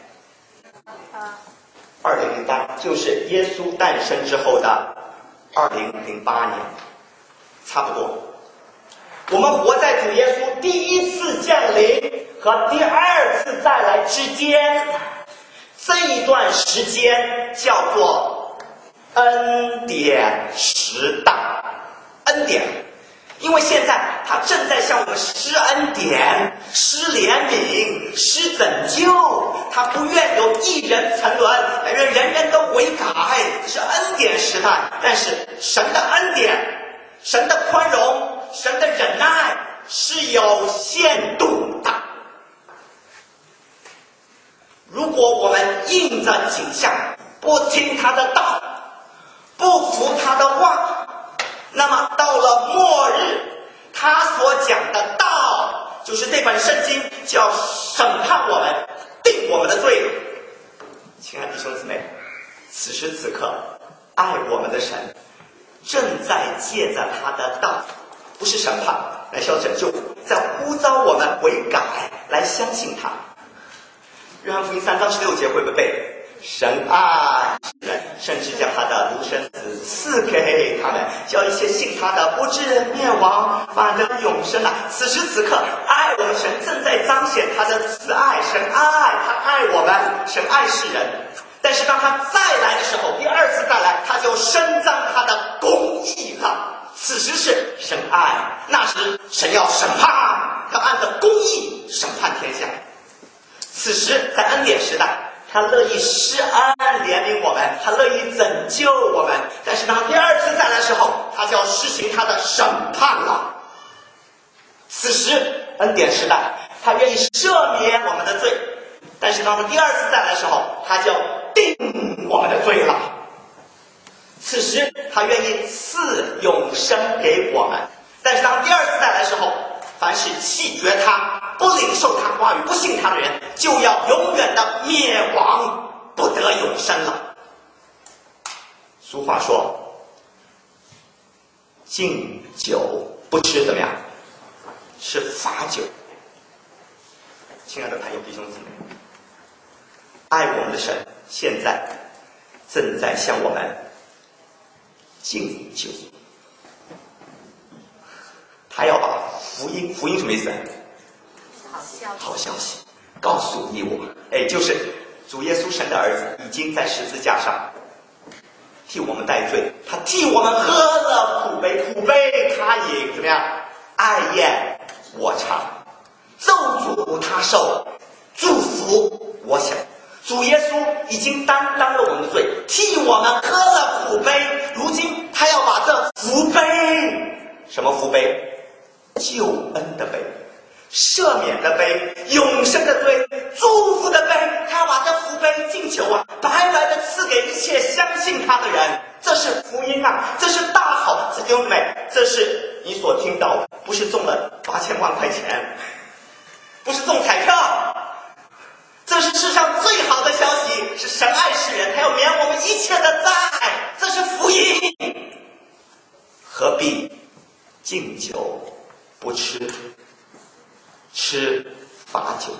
二零零八，就是耶稣诞生之后的二零零八年，差不多。我们活在主耶稣第一次降临和第二次再来之间，这一段时间叫做恩典时代。恩典，因为现在他正在向我们施恩典、施怜悯、施拯救，他不愿有一人沉沦，但愿人人都悔改，是恩典时代。但是神的恩典、神的宽容、神的忍耐是有限度的。如果我们应着景象，不听他的道，不服他的话，那么到了末日，他所讲的道，就是这本圣经，就要审判我们，定我们的罪。亲爱的弟兄姊妹，此时此刻，爱我们的神正在借着他的道，不是审判，乃是要拯救，在呼召我们悔改，来相信他。约翰福音三章十六节会不会背？神爱人，甚至将他的独生子赐给他们，叫一切信他的不至灭亡，反得永生啊！此时此刻，爱我们神正在彰显他的慈爱。神爱他爱我们，神爱世人。但是当他再来的时候，第二次再来，他就伸张他的公义了。此时是神爱，那时神要审判，他按着公义审判天下。此时在恩典时代，他乐意施恩怜悯我们，他乐意拯救我们。但是当第二次再来的时候，他就要施行他的审判了。此时恩典时代，他愿意赦免我们的罪，但是当他第二次再来的时候，他就要定我们的罪了。此时他愿意赐永生给我们，但是当第二次再来的时候，凡是弃绝他、不领受他话语、不信他的人，就要永远的灭亡，不得永生了。俗话说，敬酒不吃怎么样？吃罚酒。亲爱的朋友弟兄姊妹，爱我们的神现在正在向我们敬酒，他要把福音，福音什么意思？ 好消息， 好消息告诉你我，哎，就是主耶稣神的儿子已经在十字架上替我们代罪，他替我们喝了苦杯，苦杯他也怎么样？爱宴我尝，咒诅他受，祝福我享。主耶稣已经担当了我们的罪，替我们喝了苦杯，如今他要把这福杯，什么福杯？救恩的杯，赦免的杯，永生的杯，祝福的杯，他要把这福杯敬酒啊，白白的赐给一切相信他的人。这是福音啊，这是大好，弟兄们，这是你所听到的，不是中了八千万块钱，不是中彩票，这是世上最好的消息，是神爱世人，他要免我们一切的债，这是福音。何必敬酒不吃，吃罚酒？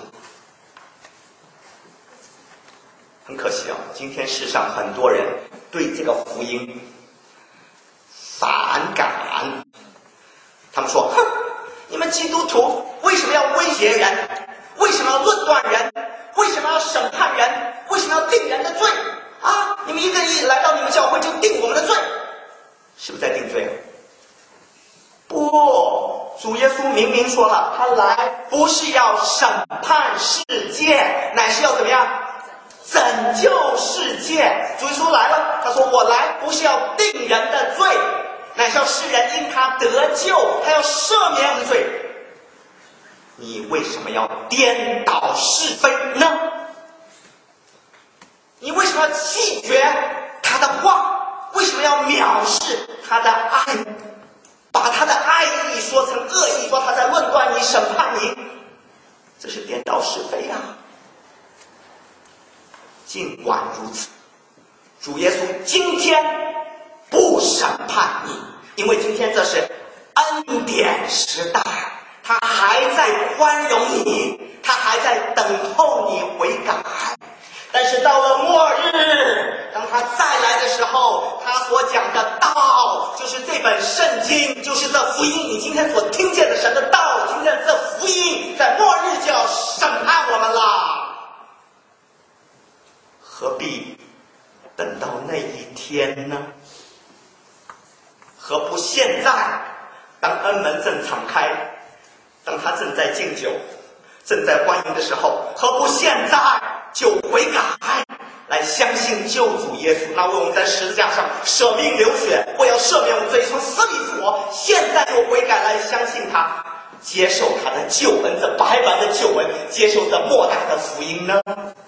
很可惜啊，今天世上很多人对这个福音反感，他们说：“哼，你们基督徒为什么要威胁人？为什么要论断人？为什么要审判人？为什么要定人的罪？啊，你们一个一来到你们教会就定我们的罪，是不是在定罪啊？”不，主耶稣明明说了，他来不是要审判世界，乃是要怎么样？拯救世界。主耶稣来了，他说我来不是要定人的罪，乃是要世人因他得救，他要赦免我们的罪。你为什么要颠倒是非呢？你为什么要拒绝他的话？为什么要藐视他的爱？把他的爱意说成恶意，说他在论断你、审判你，这是颠倒是非啊！尽管如此，主耶稣今天不审判你，因为今天这是恩典时代，他还在宽容你，他还在等候你悔改。但是到了末日，当他再来的时候，他所讲的道就是这本圣经，就是这福音，你今天所听见的神的道，今天这福音在末日就要审判我们了。何必等到那一天呢？何不现在，当恩门正敞开，当他正在敬酒，正在欢迎的时候，何不现在就悔改，来相信救主耶稣，那为我们在十字架上舍命流血，为要赦免我们罪，从死里复活，现在就悔改来相信他，接受他的救恩，这白白的救恩，接受这莫大的福音呢？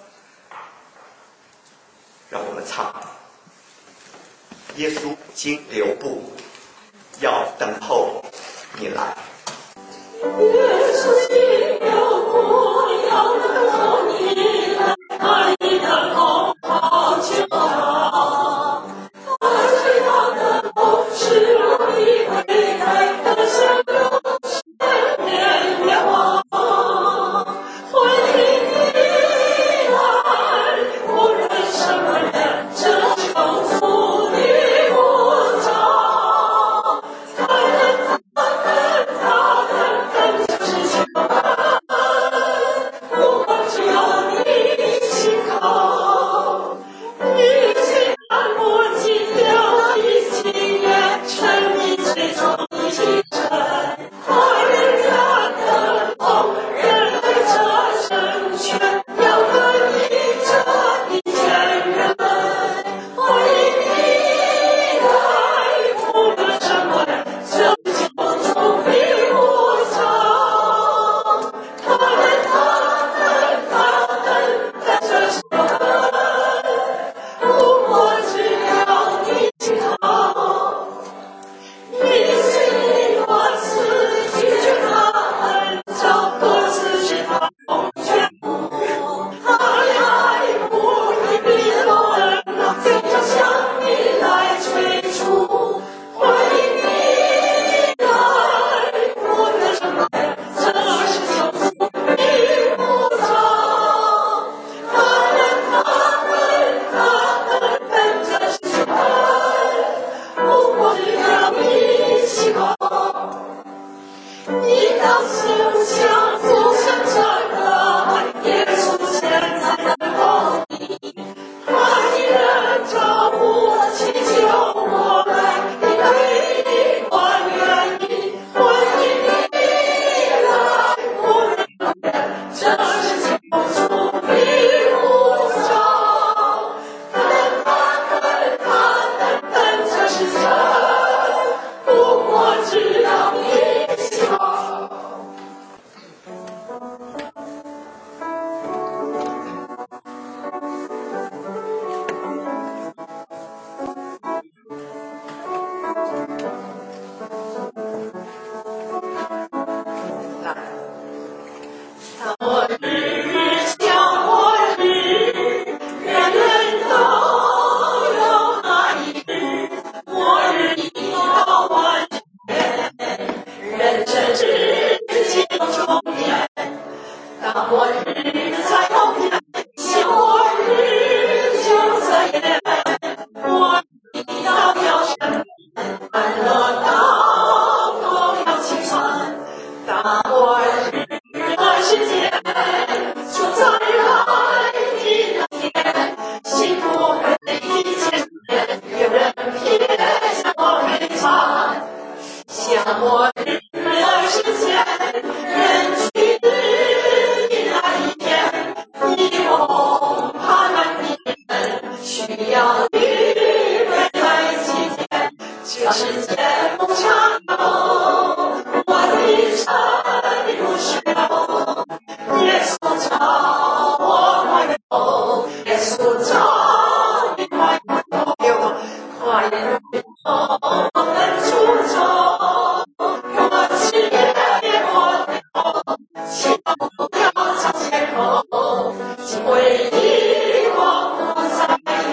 让我们唱耶稣经留步，要等候你来。 耶稣经留步，要等候你来，他一等候好久长，他最大的梦是容易悔改的生命，千年愿望，欢迎你来，无论什么人，这成福的无常，他等他等他等等就是千万，我只要你心靠，你心安我尽了一心愿，趁你最终一起身，他人家等候，人类这成全，要跟你这一千人，欢迎你来，无论什么人，拯救中的无常，他们他等他等在这时候，我只要你心靠，你心我思，拒绝他恩照，各自是他同全部，他爱不离别的恩，就要向你来催促，欢迎你来，无论什么人，这是救赎的无常，他们他们他们等着是爱，我只要你心靠，你到心想，走向这个耶稣现在等候你。 需要你。